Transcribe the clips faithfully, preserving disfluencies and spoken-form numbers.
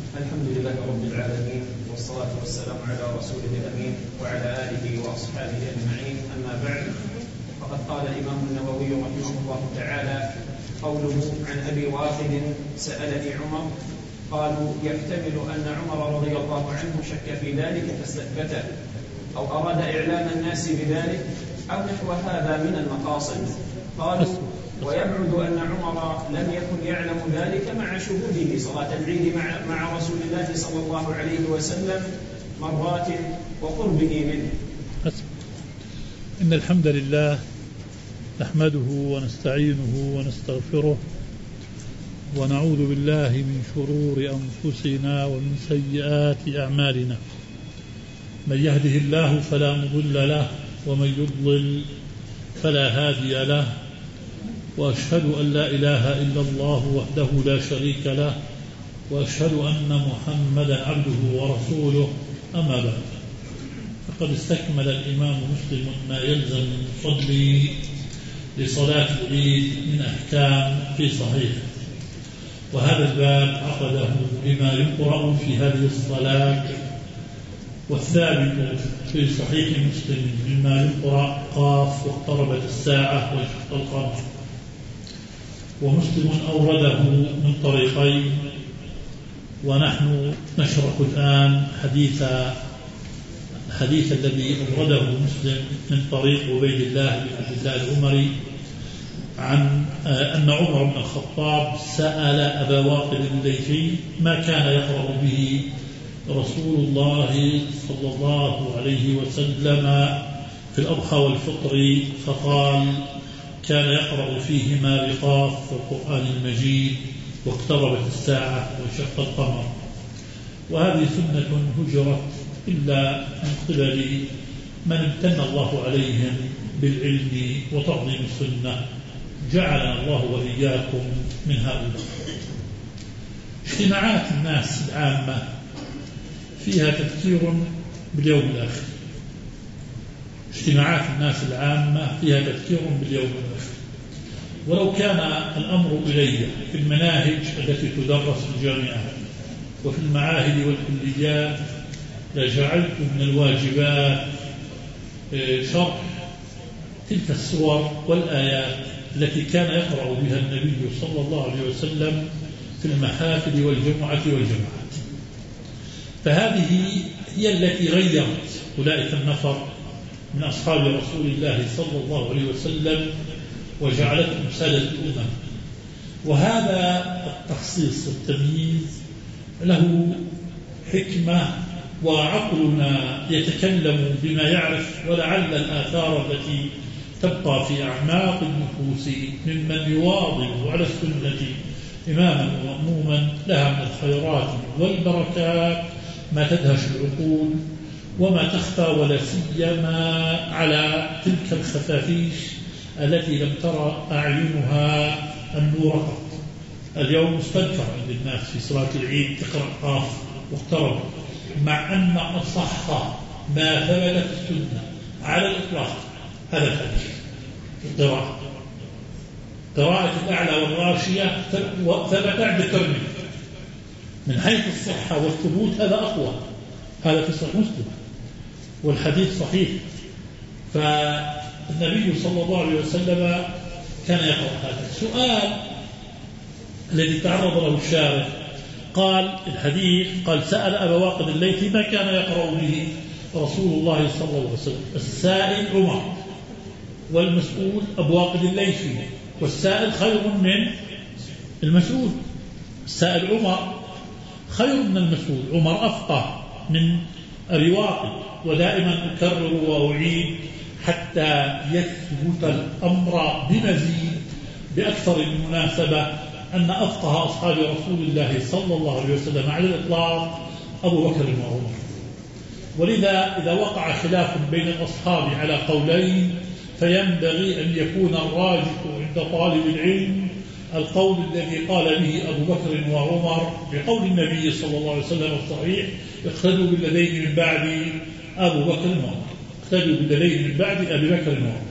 الحمد لله رب العالمين، والصلاة والسلام على رسوله الأمين وعلى آله وأصحابه أجمعين. أما بعد، فقد قال الإمام النووي رحمه الله تعالى: قوله عن أبي واقد سألني عمر، قالوا يحتمل أن عمر رضي الله عنه شك في ذلك فاستثبته، أو أراد إعلام الناس بذلك، أو نحو هذا من المقاصد. قالوا ويبعد أن عمر لم يكن يعلم ذلك مع شهوده صلاة العيد مع, مع رسول الله صلى الله عليه وسلم مرات وقربه منه. إن الحمد لله نحمده ونستعينه ونستغفره ونعوذ بالله من شرور أنفسنا ومن سيئات أعمالنا. من يهده الله فلا مضل له ومن يضلل فلا هادي له، وأشهد أن لا إله إلا الله وحده لا شريك له، وأشهد أن محمدا عبده ورسوله. أما بعد، فقد استكمل الإمام مسلم ما يلزم من فضل لصلاة العيد من أحكام في صحيح، وهذا الباب عقده بما يقرأ في هذه الصلاة. والثابت في صحيح مسلم مما يقرأ: قاف واقتربت الساعة وانشق القمر. ومسلم أورده من طريقين، ونحن نشرح الآن حديث الحديث الذي أورده مسلم من طريق عبيد الله بن عبد الله العمري عن أن عمر بن الخطاب سأل أبا واقد الليثي ما كان يقرأ به رسول الله صلى الله عليه وسلم في الأضحى والفطر، فقال: كان يقرأ فيهما بقاف والقرآن المجيد واقتربت الساعة وانشق القمر. وهذه سنة هجرت إلا من قبل من امتن الله عليهم بالعلم وتعظيم السنة، جعلنا الله وإياكم من هؤلاء. اجتماعات الناس العامة فيها تذكير باليوم الآخر، اجتماعات الناس العامة فيها تذكير باليوم الآخر. ولو كان الأمر إلي في المناهج التي تدرس في الجامعات وفي المعاهد والكليات لجعلت من الواجبات شرح تلك السور والآيات التي كان يقرأ بها النبي صلى الله عليه وسلم في المحافل والجمعة والجماعات. فهذه هي التي غيرت أولئك النفر من أصحاب رسول الله صلى الله عليه وسلم وجعلتهم سادة الأمم. وهذا التخصيص والتمييز له حكمة، وعقلنا يتكلم بما يعرف، ولعل الآثار التي تبقى في أعماق النفوس ممن يواظب على السنة إماما ومأموما لها من الخيرات والبركات ما تدهش العقول وما تخفى، ولا سيما على تلك الخفافيش التي لم ترى أعينها النور قط. اليوم مستنكر عند الناس في صلاة العيد تقرأ قاف واقترب، مع أن أصح ما ثبت السنة على الإطلاق هذا الحديث: القراءة قراءة الأعلى والغاشية ثبت عند الترمذي من حيث الصحة والثبوت، هذا أقوى، هذا في صحيح مسلم والحديث صحيح. فالنبي صلى الله عليه وسلم كان يقرأ هذا. السؤال الذي تعرض له الشارع قال الحديث قال سأل أبا واقد الليثي ما كان يقرأ به رسول الله صلى الله عليه وسلم. السائل عمر والمسؤول أبو واقد الليثي، والسائل خير من المسؤول. السائل عمر خير من المسؤول، عمر أفقه من أبي واقد. ودائما أكرر وأعيد حتى يثبت الأمر بمزيد بأكثر المناسبة أن أفقه أصحاب رسول الله صلى الله عليه وسلم على الإطلاق أبو بكر وعمر. ولذا إذا وقع خلاف بين الأصحاب على قولين فينبغي أن يكون الراجح عند طالب العلم القول الذي قال به أبو بكر وعمر بقول النبي صلى الله عليه وسلم الصحيح: اقتدوا بالذين من بعد أبو بكر وعمر، اقتدوا بالذين من بعد أبي بكر وعمر.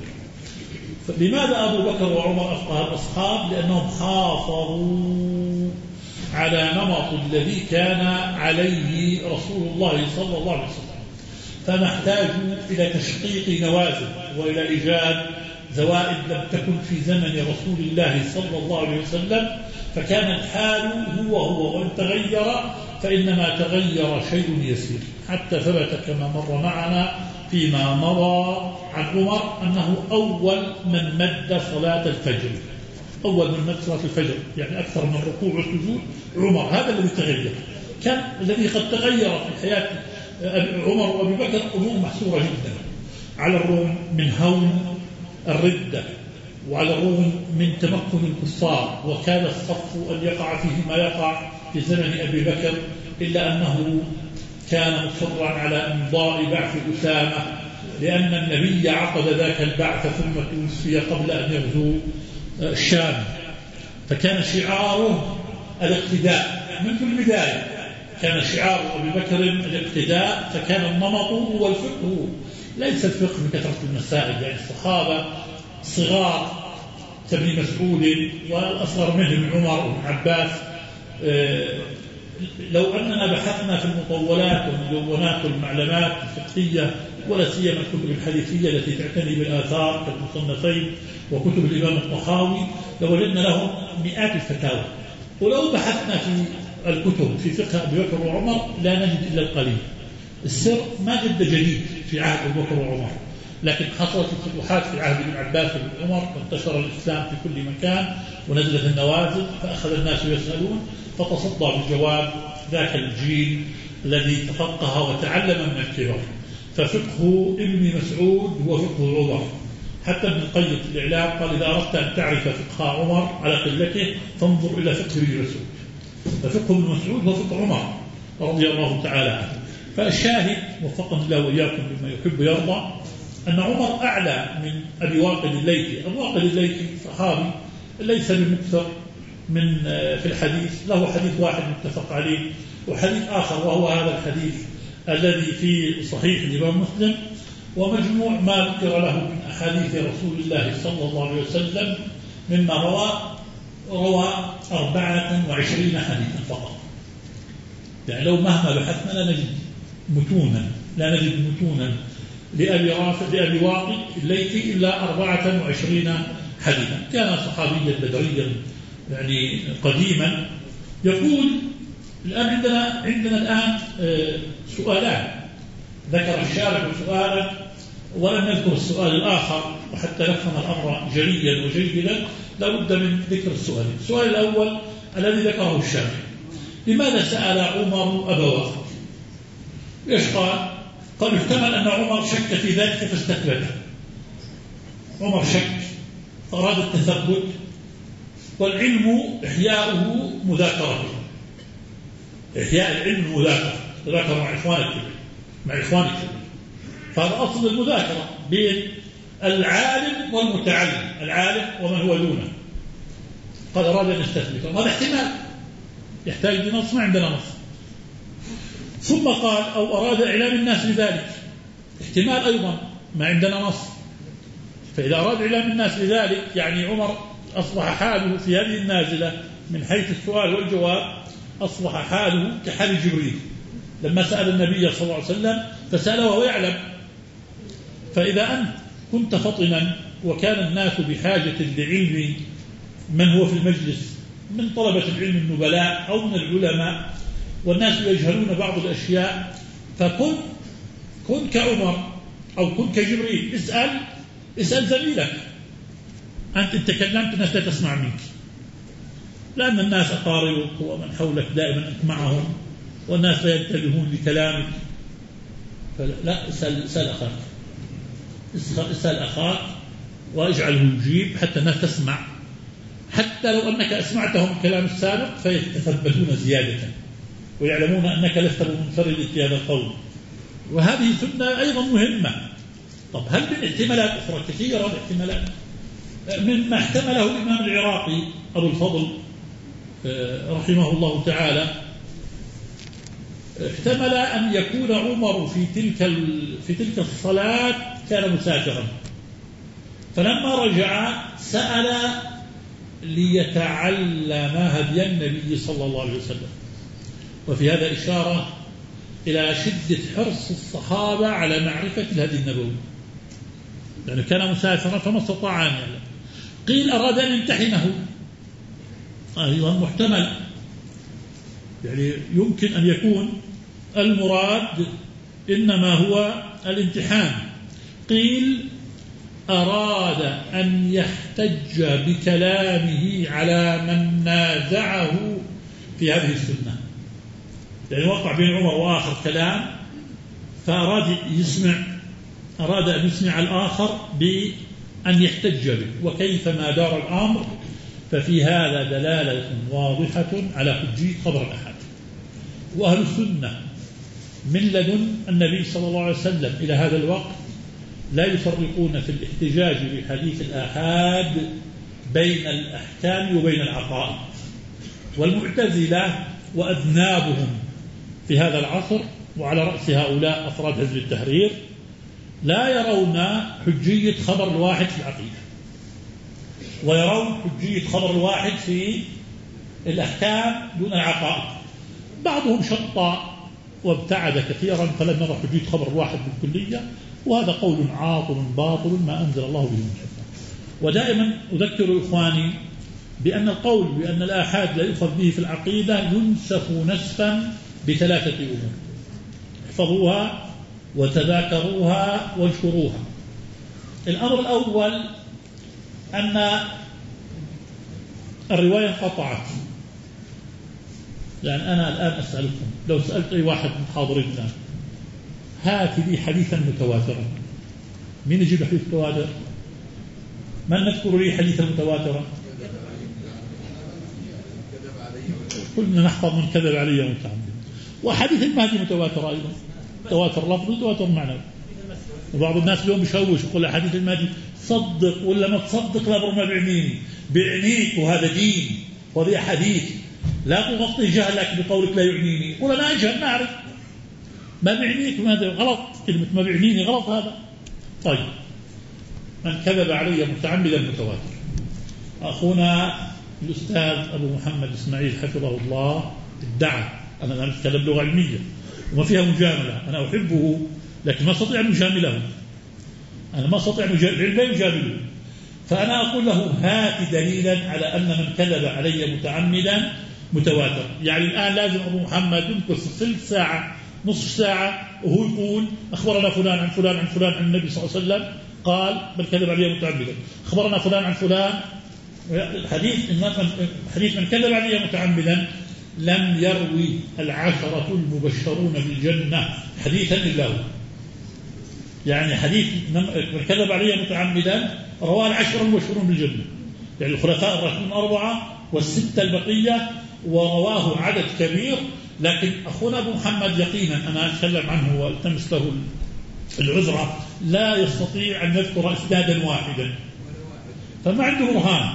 لماذا أبو بكر وعمر أفقه الأصحاب؟ لأنهم حافظوا على نمط الذي كان عليه رسول الله صلى الله عليه وسلم، فما احتاجوا إلى تشقيق نوازل وإلى إيجاد زوائد لم تكن في زمن رسول الله صلى الله عليه وسلم، فكان الحال هو هو، وإن تغير فإنما تغير شيء يسير، حتى ثبت كما مر معنا فيما مضى عن عمر أنه أول من مد صلاة الفجر، أول من مد صلاة الفجر يعني أكثر من ركوع وسجود عمر، هذا الذي تغير. كان الذي قد تغير في حياة عمر وأبي بكر أمور محصورة جدا، على الرغم من هون الردة وعلى الرغم من تمكن الكفار وكان الصف أن يقع فيه ما يقع في زمن أبي بكر، إلا أنه كان مصرا على إمضاء بعث أسامة، لأن النبي عقد ذاك البعث ثم توفي قبل أن يغزو الشام، فكان شعاره الاقتداء منذ البداية، كان شعار أبي بكر الاقتداء، فكان النمط هو الفقه، ليس الفقه بكثرة المسائل، يعني الصحابة صغار كابن مسعود والأصغر منهم عمر وابن عباس. لو أننا بحثنا في المطولات والمدونات والمعلومات الفقهية ولا سيما الكتب الحديثية التي تعتني بالآثار كالمصنفين وكتب الإمام الطحاوي لوجدنا لهم مئات الفتاوى، ولو بحثنا في الكتب في فقه أبي بكر وعمر لا نجد إلا القليل. السر ما جد جديد في عهد أبي بكر وعمر، لكن حصلت الفتوحات في عهد ابن عباس وابن عمر، وانتشر الإسلام في كل مكان ونزلت النوازل، فأخذ الناس يسألون، فتصدى بجواب ذاك الجيل الذي تفقه وتعلم من الكبار. ففقه ابن مسعود هو فقه عمر، حتى ابن القيم في الإعلام قال إذا أردت أن تعرف فقه عمر على قلته فانظر إلى فقه ابن مسعود، ففقه ابن مسعود هو فقه عمر رضي الله تعالى عنه. فالشاهد وفقنا الله وإياكم بما يحب ويرضى أن عمر أعلى من أبي واقد الليثي. أبو واقد الليثي صحابي ليس بمكثر من في الحديث، له حديث واحد متفق عليه وحديث آخر وهو هذا الحديث الذي في صحيح الإمام مسلم، ومجموع ما ذكر له من أحاديث رسول الله صلى الله عليه وسلم مما روى روى أربعة وعشرين حديثا فقط. يعني لو مهما بحثنا لا نجد متونا لا نجد متونا لأبي رافع لأبي واقد الليثي إلا أربعة وعشرين حديثا. كان صحابيا بدريا يعني قديما. يقول الآن عندنا عندنا الآن سؤالان، ذكر الشارح سؤالا ولم نذكر السؤال الآخر، وحتى نفهم الأمر جليا وجيدا لابد من ذكر السؤالين. السؤال الأول الذي ذكره الشارح: لماذا سأل عمر أبا واقد؟ إيش قال؟ قال يحتمل أن عمر شك في ذلك فاستثبته. عمر شك أراد التثبت، والعلم إحياؤه مذاكرة، إحياء العلم مذاكرة، تذاكر مع إخوانك مع إخوانك فهذا أصل المذاكرة بين العالم والمتعلم، العالم ومن هو دونه. قد أراد أن يستثبت، هذا احتمال يحتاج لنص، ما عندنا نص. ثم قال أو أراد إعلام الناس بذلك، احتمال أيضا ما عندنا نص. فإذا أراد إعلام الناس بذلك يعني عمر أصبح حاله في هذه النازلة من حيث السؤال والجواب أصبح حاله كحال جبريل لما سأل النبي صلى الله عليه وسلم فسأله وهو يعلم. فإذا أنت كنت فطنا وكان الناس بحاجة لعلم من هو في المجلس من طلبة العلم النبلاء أو من العلماء، والناس يجهلون بعض الأشياء، فكن كن كعمر أو كن كجبريل، اسأل اسأل زميلك. أنت تكلمت الناس لا تسمع منك، لأن الناس أقاربك ومن حولك دائما أنت معهم والناس لا ينتبهون لكلامك. فلا اسأل, اسأل أخاك اسأل أخاك واجعله يجيب حتى الناس تسمع، حتى لو أنك أسمعتهم الكلام السابق فيتثبتون زيادة ويعلمون أنك لست بمنفرد في هذا القول. وهذه سنة أيضا مهمة. طب هل من احتمالات أخرى كثيرة الاحتمالات مما احتمله الإمام العراقي أبو الفضل رحمه الله تعالى، احتمل أن يكون عمر في تلك في تلك الصلاة كان مسافرا، فلما رجع سأل ليتعلم هدي النبي صلى الله عليه وسلم. وفي هذا إشارة إلى شدة حرص الصحابة على معرفة الهدي النبوي، لأنه كان مسافرا فما استطاع أن يعلم. قيل أراد أن يمتحنه، أيضا محتمل، يعني يمكن أن يكون المراد إنما هو الامتحان. قيل أراد أن يحتج بكلامه على من نازعه في هذه السنة، يعني وقع بين عمر وآخر كلام فأراد يسمع أراد أن يسمع الآخر بأن يحتج به، وكيفما دار الأمر ففي هذا دلالة واضحة على حجية خبر الأحد. وأهل السنة من لدن النبي صلى الله عليه وسلم إلى هذا الوقت لا يفرقون في الاحتجاج بحديث الآحاد بين الأحكام وبين العقائد. والمعتزلة وأذنابهم في هذا العصر وعلى رأس هؤلاء أفراد حزب التحرير لا يرون حجية خبر الواحد في العقيدة، ويرون حجية خبر الواحد في الأحكام دون العقائد. بعضهم شطى وابتعد كثيرا فلم نرى حجية خبر الواحد بالكلية، وهذا قول عاطل باطل ما أنزل الله به من سلطان. ودائما أذكر إخواني بأن القول بأن الآحاد لا يؤخذ به في العقيدة ينسف نسفا بثلاثة أمور، احفظوها وتذاكروها وانشروها. الأمر الأول أن الرواية انقطعت. يعني أنا الآن أسألكم، لو سألت أي واحد من حاضرنا هات لي حديثا متواترا، مين يجيب حديث متواتر؟ من نذكر لي حديثا متواترا؟ كلنا نحفظ من كذب علي متعمدا. وحديث المهدي متواتر أيضا، تواتر لفظ وتواتر معنوي. وبعض الناس اليوم بيشوش يقول حديث المهدي صدق ولا ما تصدق، لا بر ما بيعنيني، بيعنيك وهذا دين وهذه حديث، لا تغطي جهلك بقولك لا يعنيني. قول أنا أجهل ما أعرف، ما بيعنيك وهذا غلط، كلمة ما بيعنيني غلط هذا. طيب من كذب علي متعمدا متواتر. أخونا الأستاذ أبو محمد إسماعيل حفظه الله ادعى، أنا لا أتكلم لغة علمية وما فيها مجاملة، أنا أحبه لكن ما أستطيع أن أجامله، أنا ما أستطيع أن أجامله. فأنا أقول له هات دليلا على أن من كذب علي متعمدا متواتر. يعني الآن لازم أبو محمد يمكث ثلث ساعة نصف ساعة وهو يقول أخبرنا فلان عن فلان عن فلان عن النبي صلى الله عليه وسلم قال من كذب علي متعمدا، أخبرنا فلان عن فلان. حديث حديث من كذب علي متعمدا لم يروي العشرة المبشرون بالجنة حديثا إلا هو. يعني حديث من كذب علي متعمدا رواه العشرة المبشرون بالجنة، يعني الخلفاء الراشدون الأربعة والستة البقية، ورواه عدد كبير. لكن أخونا أبو محمد يقينا أنا أتكلم عنه والتمس له العذرة لا يستطيع أن يذكر إسنادا واحدا، فما عنده برهان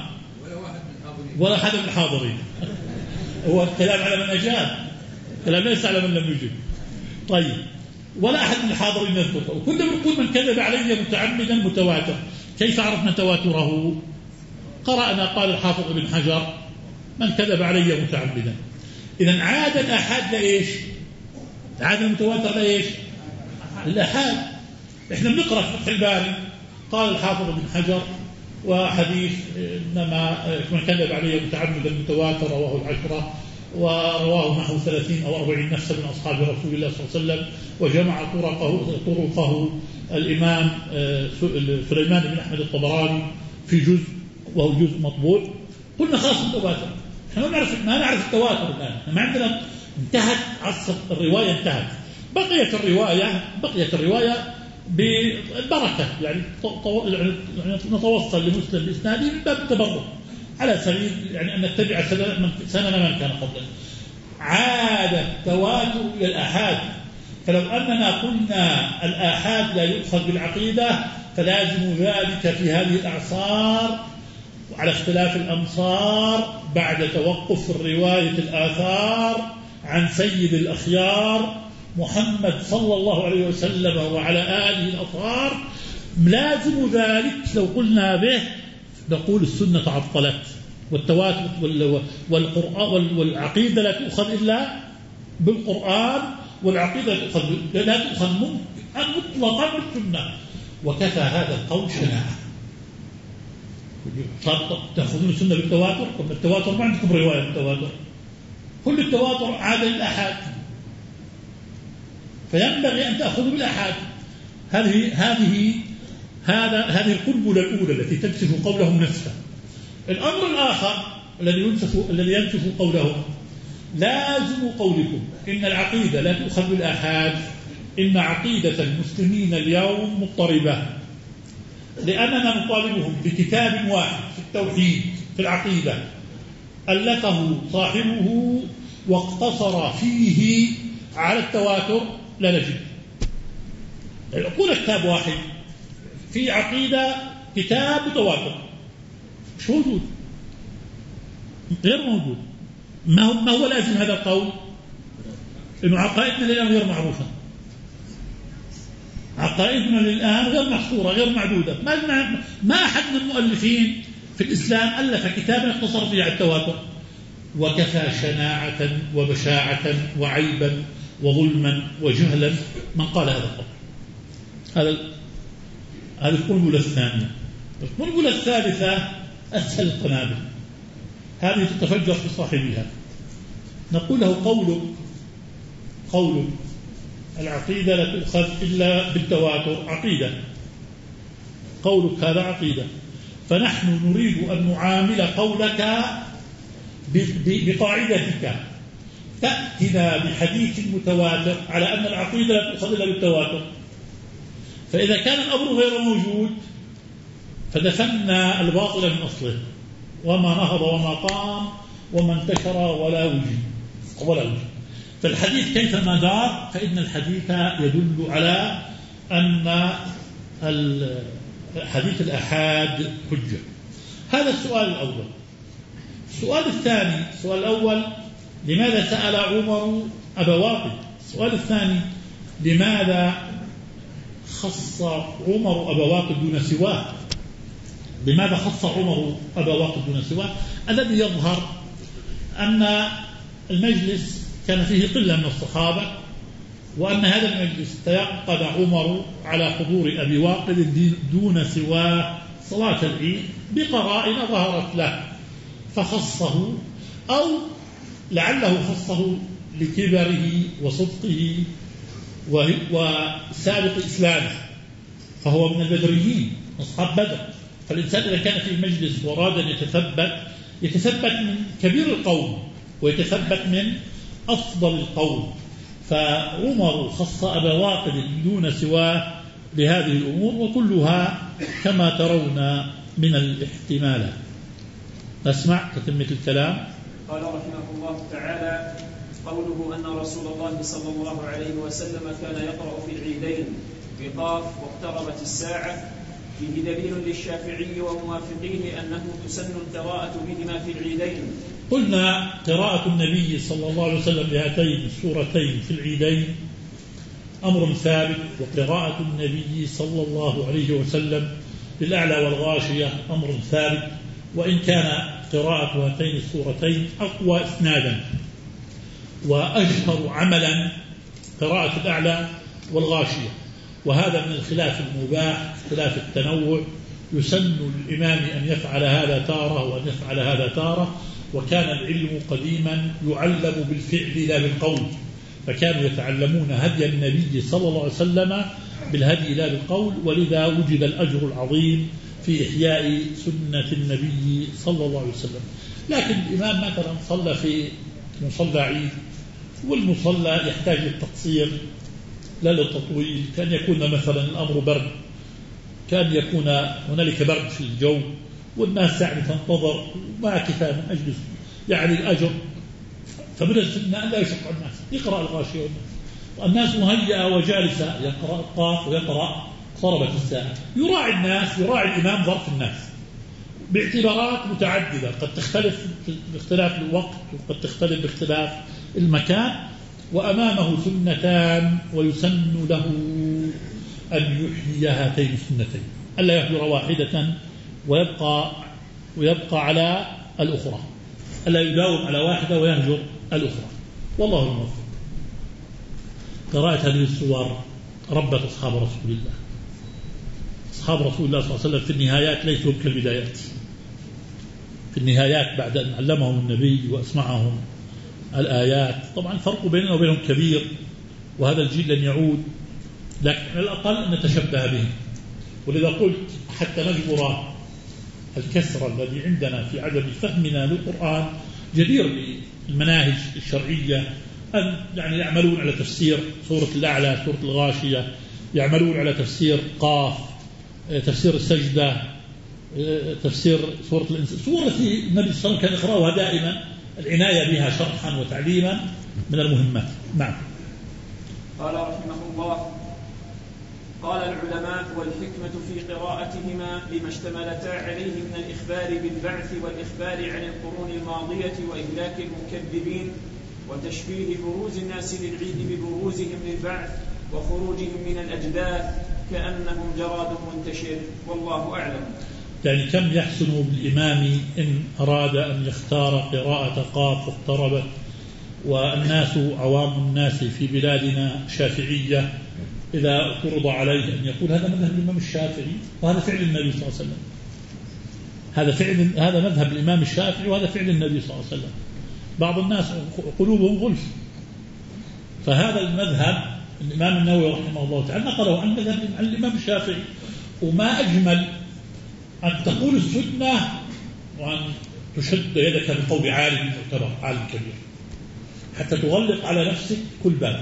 ولا أحد من الحاضرين. هو الكلام على من أجاب، كلام ليس على من لم يجب. طيب ولا أحد من الحاضرين يذكره، وكنا بنقول من كذب علي متعمدا متواتر. كيف عرفنا تواتره؟ قرأنا قال الحافظ ابن حجر من كذب علي متعمدا. إذن عاد الأحاد لإيش؟ عاد المتواتر لإيش؟ الأحاد. إحنا بنقرأ في فتح الباري قال الحافظ ابن حجر وحديث إنما من كذب علي متعمدا متواتر رواه العشرة، ورواه نحو ثلاثين أو أربعين نفسا من أصحاب رسول الله صلى الله عليه وسلم، وجمع طرقه, طرقه الإمام سليمان بن أحمد الطبراني في جزء وهو جزء مطبوع. قلنا خلاص التواتر، احنا ما نعرف ما نعرف التواتر الآن، ما عندنا، انتهت عصر الرواية، انتهت. بقيت الرواية بقيت الرواية بالبركة، يعني نتوصل لمسلم بإسناده من باب التبرك على سبيل يعني أن نتبع سنن من كان قبلنا. عاد التواتر إلى الآحاد، فلو أننا قلنا الآحاد لا يؤخذ بالعقيدة فلازم ذلك في هذه الأعصار وعلى اختلاف الأمصار بعد توقف الرواية الآثار عن سيد الأخيار محمد صلى الله عليه وسلم وعلى آله الأطهار، لازم ذلك لو قلنا به نقول السنة تعطلت والتواتر والقرآن والعقيدة لا تؤخذ إلا بالقرآن، والعقيدة لا تؤخذ مطلقا بالسنة، وكفى هذا القول شناعة. تأخذون السنة بالتواتر؟ طب التواتر ما عندكم رواية بالتواتر، كل التواتر عاد للأحاد، فينبغي أن تأخذوا بالأحاد. هذه هذه هذا هذه القنبلة الأولى التي تنسف قولهم نسفا. الأمر الآخر الذي ينسف الذي ينسف قولهم: لازم قولكم إن العقيدة لا تؤخذ بالآحاد، إن عقيدة المسلمين اليوم مضطربة، لأننا نطالبهم بكتاب واحد في التوحيد في العقيدة ألفه صاحبه واقتصر فيه على التواتر، لا نجد. يقول كتاب واحد في عقيدة، كتاب متواتر، مش موجود، غير موجود. ما هو ما هو لازم هذا القول؟ إنه عقائدنا الآن غير معروفة، عقائدنا الآن غير محصورة غير معدودة. ما ما أحد من المؤلفين في الإسلام ألف كتابا اختصر فيه على التواتر، وكفى شناعة وبشاعة وعيبا وظلما وجهلا من قال هذا القول. هذا هذه القنبلة الثانية. القنبلة الثالثة أسهل القنابل، هذه تتفجر في صاحبها. نقول له: قولك قولك العقيدة لا تؤخذ إلا بالتواتر عقيدة، قولك هذا عقيدة، فنحن نريد أن نعامل قولك بقاعدتك، تأتنا بحديث متواتر على أن العقيدة لا تؤخذ إلا بالتواتر. فإذا كان الأمر غير موجود فدفنا الباطل من أصله، وما نهض وما قام وما انتشر ولا وجد ولا وجد. فالحديث كيفما دار فإن الحديث يدل على أن حديث الأحاد حجة. هذا السؤال الأول. السؤال الثاني، السؤال الأول: لماذا سأل عمر أبا واقد؟ السؤال الثاني: لماذا خص عمر أبا واقد دون سواه؟ لماذا خص عمر أبا واقد دون سواه؟ الذي يظهر أن المجلس كان فيه قلة من الصحابة، وأن هذا المجلس تيقظ عمر على حضور أبي واقد دون سواه صلاة العيد بقرائن ظهرت له فخصه، أو لعله خصه لكبره وصدقه وسابق إسلامه، فهو من البدريين أصحاب بدر. فالإنسان إذا كان في مجلس وأراد أن يتثبت يتثبت من كبير القوم ويتثبت من أفضل القوم. فعمر خص أبا واقد دون سواه بهذه الأمور، وكلها كما ترون من الاحتمالات. نسمع تتمة الكلام. قال رحمه الله تعالى: قوله أن رسول الله صلى الله عليه وسلم كان يقرأ في العيدين بقاف واقتربت الساعة، فيه دليل للشافعي وموافقيه أنه تسن القراءة بهما في العيدين. قلنا قراءة النبي صلى الله عليه وسلم بهاتين السورتين في العيدين أمر ثابت، وقراءة النبي صلى الله عليه وسلم للأعلى والغاشية أمر ثابت، وإن كان قراءة هاتين السورتين أقوى إسنادا وأشهر عملا قراءة الأعلى والغاشية. وهذا من الخلاف المباح، خلاف التنوع، يسن للإمام أن يفعل هذا تارة وأن يفعل هذا تارة. وكان العلم قديما يعلم بالفعل لا بالقول، فكانوا يتعلمون هدي النبي صلى الله عليه وسلم بالهدي لا بالقول، ولذا وجد الأجر العظيم في إحياء سنة النبي صلى الله عليه وسلم. لكن الإمام مثلا صلى في مصلى عيد، والمصلى يحتاج للتقصير لا للتطويل، كان يكون مثلا الأمر برد، كان يكون هنالك برد في الجو والناس يعني تنتظر ما كفاية من أجل يعني الأجر، فمن السنة أن لا يشق الناس، يقرأ الغاشية والناس مهيئة وجالسة، يقرأ الطاف ويقرأ اقتربت الساعة. يراعي الناس، يراعي الإمام ظرف الناس باعتبارات متعددة، قد تختلف باختلاف الوقت وقد تختلف باختلاف المكان، وأمامه سنتان ويسن له أن يحيي هاتين السنتين، ألا يهجر واحدة ويبقى ويبقى على الأخرى، ألا يداوم على واحدة ويهجر الأخرى، والله الموفق. قراءة هذه السور ربت أصحاب رسول الله. أصحاب رسول الله صلى الله عليه وسلم في النهايات ليسوا كالبدايات. في النهايات بعد أن علمهم النبي وأسمعهم الآيات، طبعا الفرق بيننا وبينهم كبير، وهذا الجيل لن يعود، لكن على الأقل أن نتشبه بهم. ولذا قلت حتى نجبر الكسر الذي عندنا في عدم فهمنا للقرآن، جدير بالمناهج الشرعية أن يعني يعملون على تفسير سورة الأعلى، سورة الغاشية، يعملون على تفسير قاف، تفسير السجدة، تفسير سورة الإنسان، سورة النبي صلى الله عليه وسلم كان يقرأها دائما، العناية بها شرحا وتعليما من المهمات. نعم. قال رحمه الله: قال العلماء: والحكمة في قراءتهما لما اشتملتا عليه من الإخبار بالبعث والإخبار عن القرون الماضية وإهلاك المكذبين وتشبيه بروز الناس للعيد ببروزهم للبعث وخروجهم من الأجداث كأنهم جراد منتشر، والله أعلم. يعني كم يحسن بالإمام إن أراد أن يختار قراءة قاف واقتربت، والناس عوام الناس في بلادنا شافعية، إذا اعترض عليه أن يقول هذا مذهب الإمام الشافعي وهذا فعل النبي صلى الله عليه وسلم، هذا فعل هذا مذهب الإمام الشافعي وهذا فعل النبي صلى الله عليه وسلم. بعض الناس قلوبهم غلف، فهذا المذهب الإمام النووي رحمه الله تعالى نقله عن مذهب عن الإمام الشافعي. وما أجمل أن تقول السنة وأن تشد يدك بقول عالم معتبر، عالم كبير، حتى تغلق على نفسك كل باب.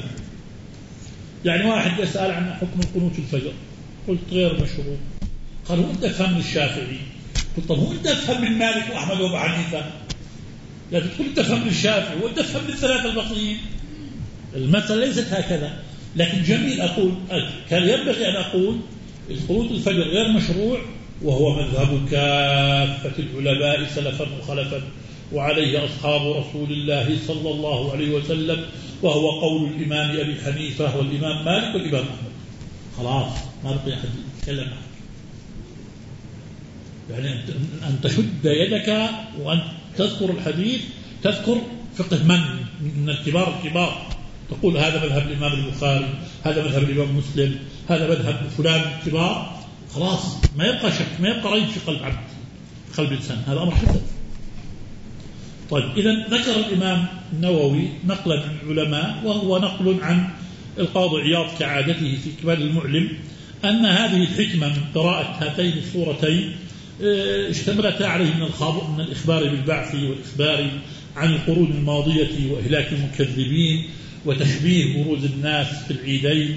يعني واحد يسأل عن حكم القنوت الفجر، قلت غير مشروع، قال هو أنت تفهم من الشافعي؟ قلت طب هو أنت تفهم من مالك وأحمد وأبو حنيفة؟ لا تقول أنت تفهم من الشافعي وأنت تفهم من الثلاثة الباقيين. المسألة ليست هكذا، لكن جميل أقول كان ينبغي أن أقول القنوت الفجر غير مشروع، وهو مذهب كافة العلماء سلفا وخلفا، وعليه أصحاب رسول الله صلى الله عليه وسلم، وهو قول الإمام أبي حنيفة والإمام مالك والإمام أحمد. خلاص ما بقي أحد يتكلم معك. يعني أن تشد يدك وأن تذكر الحديث، تذكر فقه من من الكبار الكبار، تقول هذا مذهب الإمام البخاري، هذا مذهب الإمام مسلم، هذا مذهب فلان الكبار، خلاص ما يبقى شك، ما يبقى ريب في قلب عبد، قلب الإنسان، هذا أمر حسن. طيب إذا ذكر الإمام النووي نقلا عن العلماء، وهو نقل عن القاضي عياض كعادته في كمال المعلم، أن هذه الحكمة من قراءة هاتين السورتين اشتملتا عليه من من الإخبار بالبعث والإخبار عن القرون الماضية وإهلاك المكذبين وتشبيه بروز الناس في العيدين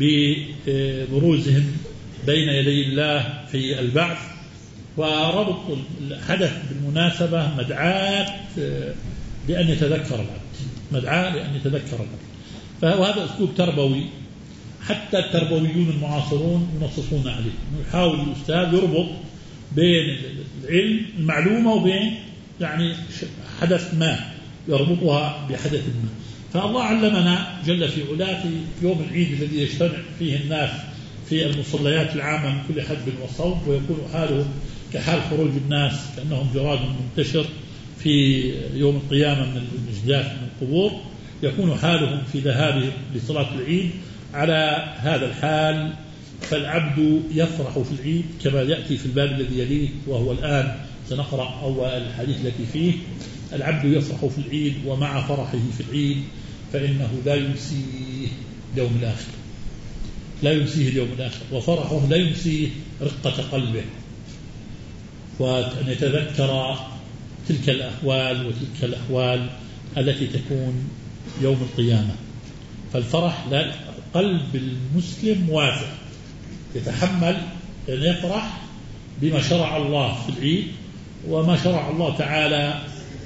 ببروزهم بين يدي الله في البعث. وربط الحدث بالمناسبة مدعاة لأن يتذكر العبد، مدعاة لأن يتذكر العبد. فهذا أسلوب تربوي، حتى التربويون المعاصرون ينصصون عليه، يحاول الأستاذ يربط بين العلم المعلومة وبين يعني حدث ما، يربطها بحدث ما. فالله علمنا جل في علاه في يوم العيد الذي يجتمع فيه الناس في المصليات العامة من كل حدب وصوب، ويكون حالهم كحال خروج الناس كأنهم جراد منتشر في يوم القيامة من الأجداث من القبور، يكون حالهم في ذهابهم لصلاة العيد على هذا الحال. فالعبد يفرح في العيد كما يأتي في الباب الذي يليه، وهو الآن سنقرأ أول الحديث التي فيه. العبد يفرح في العيد، ومع فرحه في العيد فإنه لا ينسيه يوم الآخر، لا ينسيه اليوم الآخر، وفرحه لا ينسيه رقة قلبه، وأن يتذكر تلك الأحوال وتلك الأحوال التي تكون يوم القيامة. فالفرح لا، قلب المسلم واسع، يتحمل أن يفرح بما شرع الله في العيد، وما شرع الله تعالى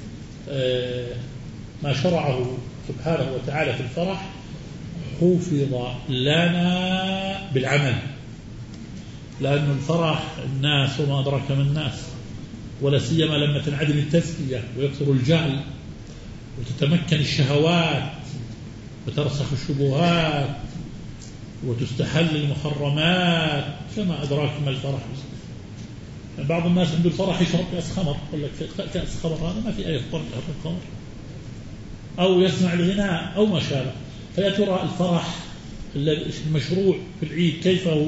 ما شرعه سبحانه وتعالى في الفرح حفظ لنا بالعمل، لأن الفرح الناس وما أدرك من الناس، ولا سيما لما تنعدم التزكية ويكثر الجهل وتتمكن الشهوات وترسخ الشبهات وتستحل المحرمات، فما أدراك ما الفرح. بعض الناس عنده الفرح يشرب كأس خمر، يقول لك كأس خمر هذا ما في أي فرق الخمر، أو يسمع الغناء أو ما شابه. فيا ترى الفرح المشروع في العيد كيف هو؟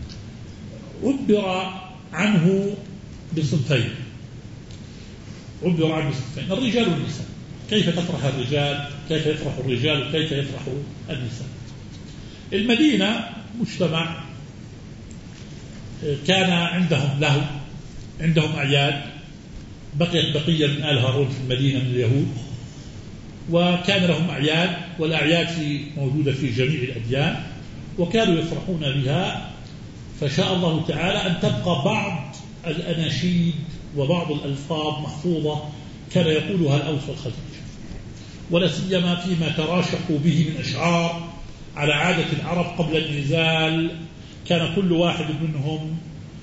عبر عنه بصنفين، عبر عنه بصنفين، الرجال والنساء. كيف تفرح الرجال، كيف يفرح الرجال، وكيف يفرح النساء. المدينة مجتمع كان عندهم له عندهم أعياد، بقيت بقية من آل هارون في المدينة من اليهود، وكان لهم أعياد، والأعياد في موجودة في جميع الأديان، وكانوا يفرحون بها. فشاء الله تعالى أن تبقى بعض الأناشيد وبعض الألفاظ محفوظة كان يقولها الأوس والخزرج، ولا سيما فيما تراشقوا به من أشعار على عادة العرب قبل النزال. كان كل واحد منهم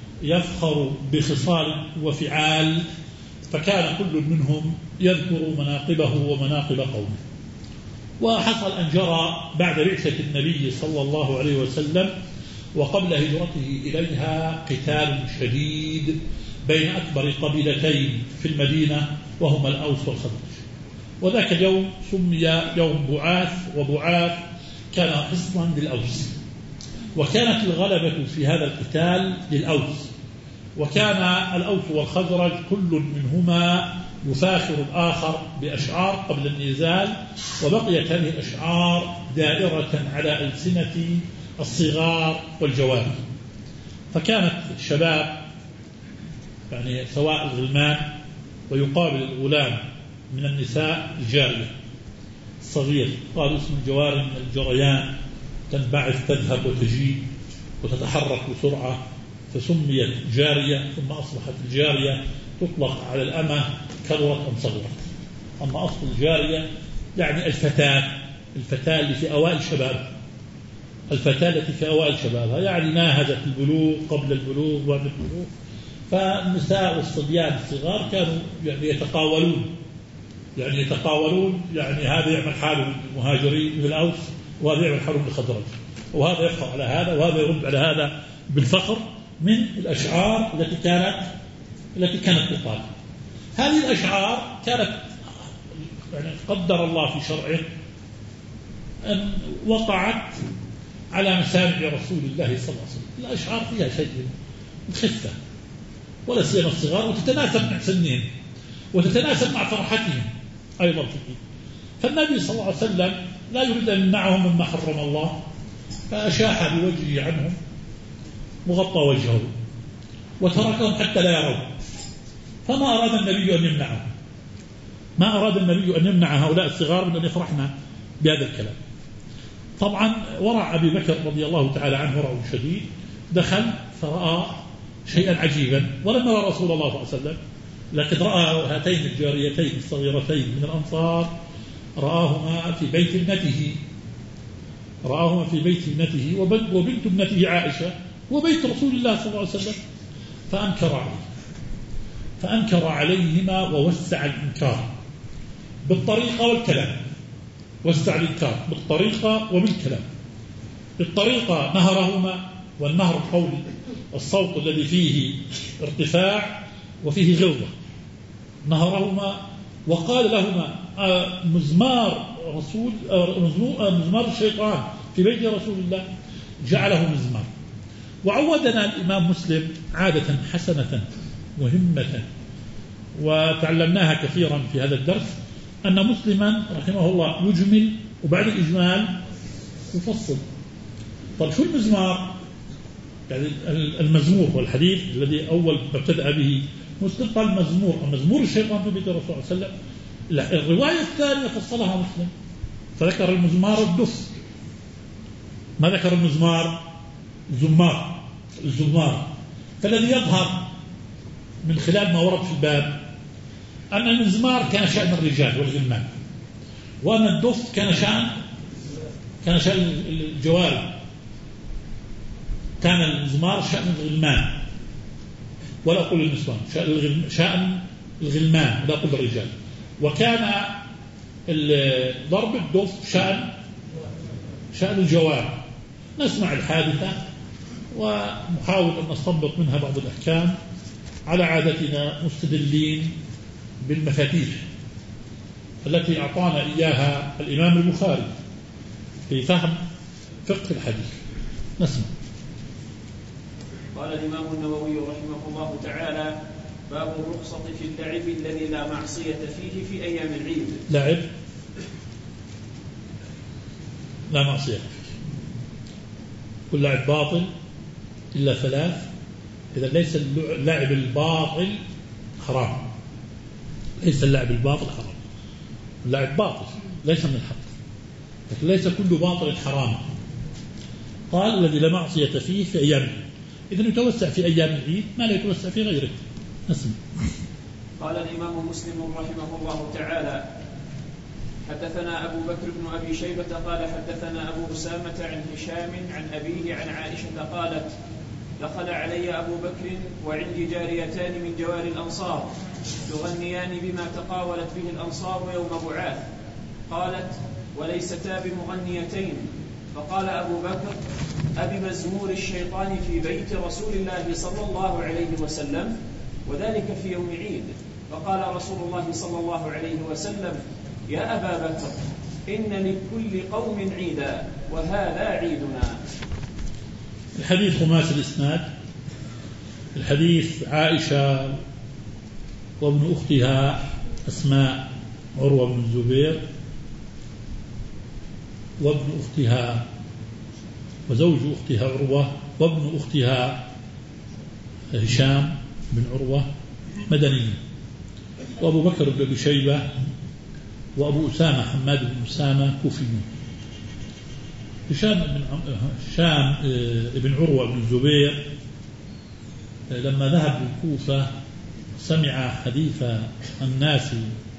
يفخر بخصال وفعال، فكان كل منهم يذكر مناقبه ومناقب قومه. وحصل أن جرى بعد بعثة النبي صلى الله عليه وسلم وقبل هجرته إليها قتال شديد بين أكبر قبيلتين في المدينة وهما الأوس والخزرج، وذاك اليوم سمي يوم بعاث، وبعاث كان حصنا للأوس، وكانت الغلبة في هذا القتال للأوس، وكان الأوس والخزرج كل منهما يفاخر الآخر بأشعار قبل النزال، وبقيت هذه الأشعار دائرة على ألسنة الصغار والجواري. فكانت الشباب يعني سواء الغلمان، ويقابل الغلام من النساء الجارية الصغير، قال اسم الجواري من الجريان، تنبعث تذهب وتجيء وتتحرك بسرعة، فسميت جارية، ثم أصبحت الجارية تطلق على الأمة كبرت أم صغرت. أما أصل الجارية يعني الفتاة، الفتاة اللي في أوائل شباب، الفتاة التي في أوائل شبابها، يعني ناهزت البلوغ قبل البلوغ وبعد البلوغ. فالنساء والصبيان الصغار كانوا يعني يتقاولون، يعني يتقاولون يعني هذا يعمل حاله بالمهاجرين من الأوس، وهذا يعمل حاله بالخزرج، وهذا يفخر على هذا، وهذا يرد على هذا بالفخر من الأشعار التي كانت التي كانت تقال. هذه الأشعار كانت يعني قدر الله في شرعه أن وقعت على مسامع رسول الله صلى الله عليه وسلم. الأشعار فيها شيء من خفة، ولا سيما الصغار، وتتناسب مع سنهم وتتناسب مع فرحتهم أيضا في الدين. فالنبي صلى الله عليه وسلم لا يريد أن يمنعهم مما حرم الله، فأشاح بوجهه عنهم وغطى وجهه وتركهم حتى لا يروا. فما أراد النبي أن يمنعهم، ما أراد النبي أن يمنع هؤلاء الصغار من أن يفرحنا بهذا الكلام. طبعا ورع أبي بكر رضي الله تعالى عنه ورع شديد، دخل فرأى شيئا عجيبا ولم يرى رسول الله صلى الله عليه وسلم، لكن رأى هاتين الجاريتين الصغيرتين من الأنصار، رآهما في بيت ابنته، رآهما في بيت ابنته وبنت ابنته عائشة وبيت رسول الله صلى الله عليه وسلم، فأنكر عليه فأنكر عليهما ووسع الإنكار بالطريقة والكلام. وسع الإنكار بالطريقة وبالكلام. بالطريقة نهرهما، والنهر القول الصوت الذي فيه ارتفاع وفيه غلظة، نهرهما وقال لهما مزمار رسول مزمار الشيطان في بيت رسول الله جعله مزمار. وعودنا الإمام مسلم عادة حسنة مهمة وتعلمناها كثيرا في هذا الدرس، أن مسلما رحمه الله يجمل وبعد الإجمال يفصل. طيب شو المزمار؟ يعني المزمور والحديث الذي أول ابتدأ به مسلم قال مزمور، مزمور الشيطان في بيت الرسول صلى الله عليه وسلم. الرواية الثانية فصلها مسلم فذكر المزمار الدف، ما ذكر المزمار الزمار الزمار. فالذي يظهر من خلال ما ورد في الباب أن المزمار كان شأن الرجال والغلمان، وأن الدف كان شأن كان شأن الجواري، كان المزمار شأن الغلمان ولا أقول النسوان، شأن الغلمان ولا أقول الرجال، وكان ضرب الدف شأن شأن الجواري. نسمع الحادثة ونحاول أن نستنبط منها بعض الأحكام على عادتنا مستدلين بالمفاتيح التي أعطانا إياها الإمام البخاري في فهم فقه الحديث. نسمع. قال الإمام النووي رحمه الله تعالى: باب الرخصة في اللعب الذي لا معصية فيه في أيام العيد. لعب لا معصية فيه، كل لعب باطل إلا ثلاث. إذا ليس اللعب الباطل حرام، ليس اللعب الباطل حرام، اللعب باطل ليس من الحق، لكن ليس كل باطل حرام. قال: الذي لا معصية فيه في أيام العيد. إذن يتوسع في أيام العيد ما لا يتوسع في غيره. نسمع. قال الإمام مسلم رحمه الله تعالى: حدثنا أبو بكر بن أبي شيبة قال حدثنا أبو أسامة عن هشام عن أبيه عن عائشة قالت: دخل علي أبو بكر وعندي جاريتان من جوار الأنصار يغنيان بما تقاولت به الأنصار يوم بعاث. قالت: وليستا بمغنيتين. فقال أبو بكر: أبمزمور الشيطان في بيت رسول الله صلى الله عليه وسلم، وذلك في يوم عيد. فقال رسول الله صلى الله عليه وسلم: يا أبا بكر، إن لكل قوم عيدا وهذا عيدنا. الحديث خماس الإسناد. الحديث عائشة وابن أختها أسماء عروة بن الزبير، وابن أختها وزوج أختها عروة، وابن أختها هشام بن عروة مدني، وأبو بكر بن أبي شيبة، وأبو أسامة حماد بن أسامة كوفي. هشام بن هشام بن عروة بن الزبير لما ذهب للكوفة سمع حديث الناس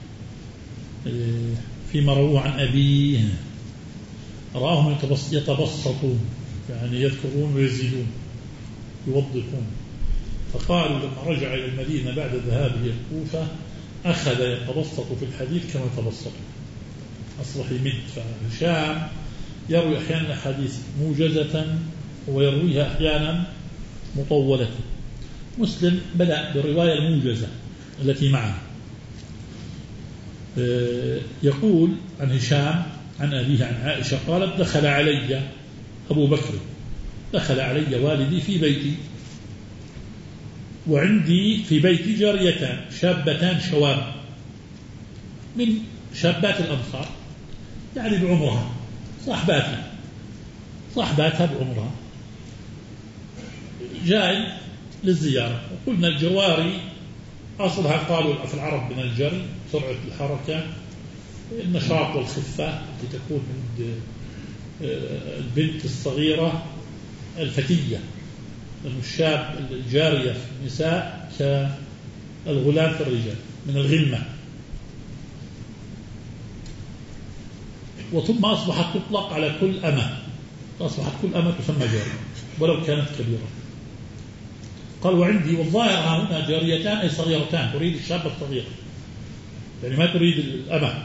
فيما رووا عن أبيه، رآهم يتبسطون، يعني يذكرون ويزيدون يوضحون. فقالوا لما رجع إلى المدينة بعد ذهابه إلى الكوفة أخذ يتبسط في الحديث كما تبسط، أصبح يمد. فهشام يروي أحيانا الحديث موجزة ويرويها أحيانا مطولة. مسلم بدأ بالرواية الموجزة التي معه. يقول عن هشام عن أبيه عن عائشة قالت: دخل علي أبو بكر، دخل علي والدي في بيتي، وعندي في بيتي جاريتان شابتان شواب من شابات الأنصار، يعني بعمرها، صاحباتي صاحباتها بعمرها، جاي للزيارة. وقلنا الجواري أصلها قالوا في العرب من الجري، سرعة الحركة، النشاط والخفة التي تكون عند البنت الصغيرة الفتية، الشاب الجارية في النساء كالغلام في الرجال من الغلمة. وثم أصبحت تطلق على كل أمة، أصبحت كل أمة تسمى جارية ولو كانت كبيرة. قال: وعندي، والظاهر هنا جاريتان أي صغيرتان، تريد الشاب الصغير، يعني ما تريد الأمة،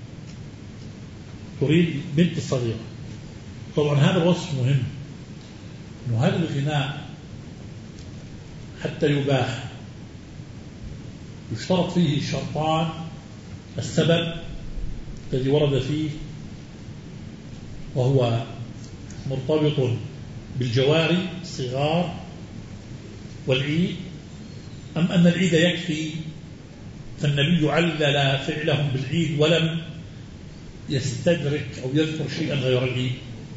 تريد بنت الصغيرة. طبعا هذا الوصف مهم، أنه هذا الغناء حتى يباح يشترط فيه شرطان: السبب الذي ورد فيه وهو مرتبط بالجواري الصغار والعيد، أم أن العيد يكفي، فالنبي علل فعلهم بالعيد ولم يستدرك أو يذكر شيئا غير العيد.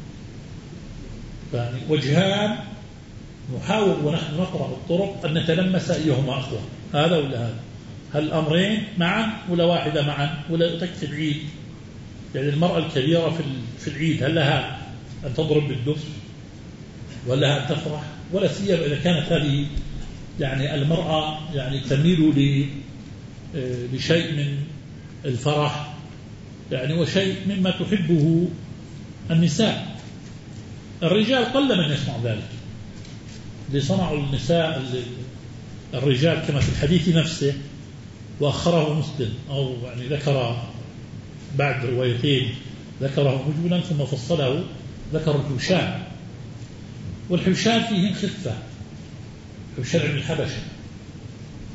يعني وجهان نحاول ونحن نقرأ الطرق أن نتلمس أيهما أقوى، هذا ولا هذا، هل الأمرين معا ولا واحدة معا، ولا تكفي العيد؟ يعني المرأة الكبيرة في العيد هل لها أن تضرب بالدف ولا أن تفرح؟ ولا سيما إذا كانت هذه يعني المرأة يعني تميل لشيء من الفرح يعني وشيء مما تحبه النساء. الرجال قل من يصنع ذلك، اللي صنعوا النساء الرجال كما في الحديث نفسه، وأخره مسلم أو يعني ذكر بعد روايتين ذكره مجملا ثم فصله، ذكر الحوشان، والحوشان فيهم خفة، حوشان من الحبشة،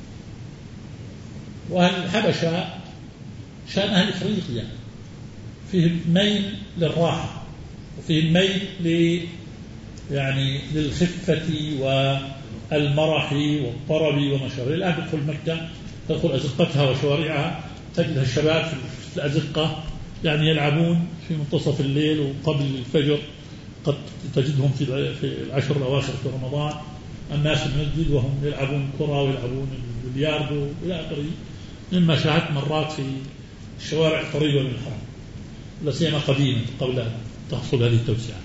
وأهل الحبشة شان أهل إفريقيا فيهم ميل للراحة وفيهم ميل ل يعني للخفة والمرح والطرب وما شابه. الآن تدخل مكة تدخل أزقتها وشوارعها تجد الشباب في الأزقة يعني يلعبون في منتصف الليل وقبل الفجر، قد تجدهم في العشر الأواخر في رمضان الناس في المسجد وهم يلعبون كرة ويلعبون البلياردو إلى آخره، مما شاهدت مرات في الشوارع القريبة من الحرم لا سيما قديما قبل أن تحصل هذه التوسعات.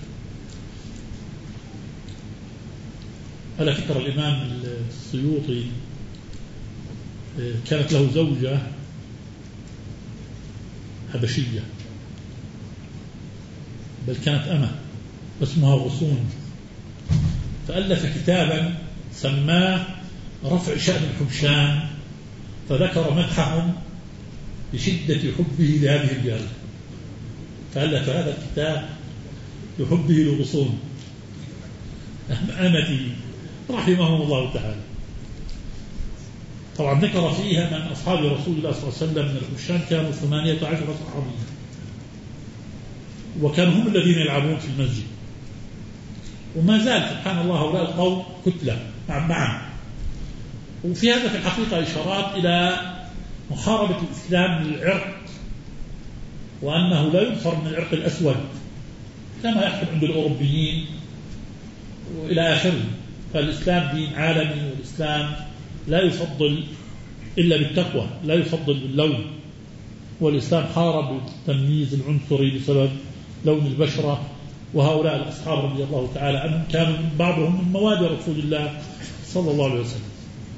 على فكرة الإمام السيوطي كانت له زوجة حبشية بل كانت أمة اسمها غصون، فألف كتابا سماه رفع شأن الحبشان، فذكر مدحهم بشدة حبه لهذه الجارية، فألف هذا الكتاب بحبه لغصون أمتي رحمهم الله تعالى. طبعا ذكر فيها من أصحاب رسول الله صلى الله عليه وسلم من الحبشان كانوا ثمانية عشر صحابيا، وكانوا هم الذين يلعبون في المسجد، وما زال سبحان الله هؤلاء القوم كتلة معا. وفي هذا في الحقيقة إشارات إلى محاربة الإسلام للعرق، وأنه لا ينفر من العرق الأسود كما يحصل عند الأوروبيين وإلى آخره. فالإسلام دين عالمي، والإسلام لا يفضل إلا بالتقوى، لا يفضل باللون، والإسلام حارب التمييز العنصري بسبب لون البشرة. وهؤلاء الأصحاب رضي الله تعالى عنهم كانوا بعضهم من مواد رسول الله صلى الله عليه وسلم.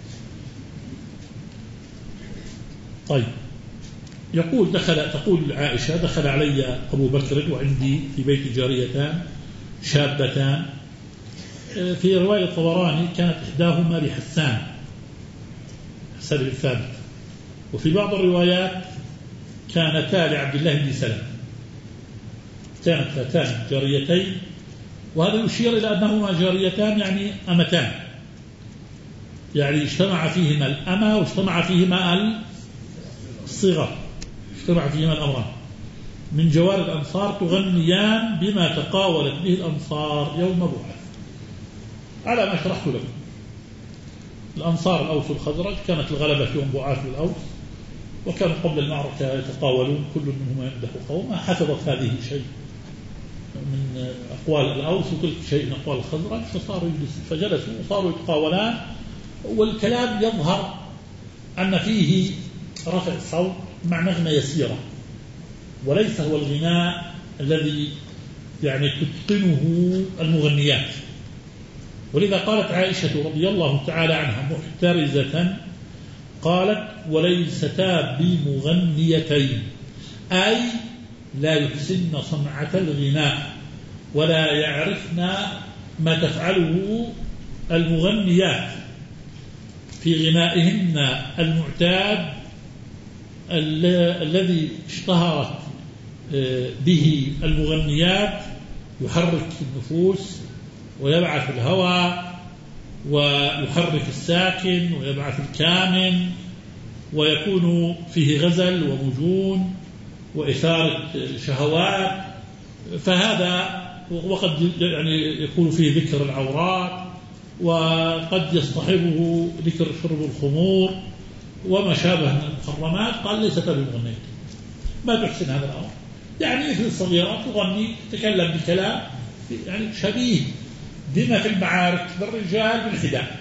طيب، يقول دخل تقول عائشة دخل علي أبو بكر وعندي في بيت جاريتان شابتان، في رواية الطبراني كانت إحداهما لحسان حسان بن ثابت، وفي بعض الروايات كانتا لعبد الله بن سلام، كانت فتان جاريتين، وهذا يشير إلى أنهما جاريتان يعني أمتان، يعني اجتمع فيهما الأمة واجتمع فيهما الصغر، اجتمع فيهما الأمران من جوار الأنصار تغنيان بما تقاولت به الأنصار يوم بعث. على ما شرحت لكم، الأنصار الأوس والخزرج كانت الغلبة في يوم بعاث للأوس، وكانوا قبل المعركة يتقاولون كل منهم يمدح قومه، حفظت هذه شيء من أقوال الأوس وكل شيء من أقوال الخزرج، فصاروا فجلسوا وصاروا يتقاولان، والكلام يظهر أن فيه رفع الصوت مع نغمة يسيرة، وليس هو الغناء الذي يعني تتقنه المغنيات. ولذا قالت عائشة رضي الله تعالى عنها محترزة قالت وليستا بمغنيتين، أي لا يحسن صنعة الغناء ولا يعرفن ما تفعله المغنيات في غنائهن المعتاد الذي اشتهرت به المغنيات، يحرك النفوس ويبعث الهوى ويحرك الساكن ويبعث الكامن، ويكون فيه غزل ومجون وإثارة شهوات، فهذا وقد يعني يكون فيه ذكر العورات، وقد يصطحبه ذكر شرب الخمور وما شابه من المحرمات. قال ليست بمغنية، ما تحسن هذا الأمر، يعني مثل الصغيرات تغني تتكلم بكلام يعني شبيه بما في المعارك بالرجال بالخداع.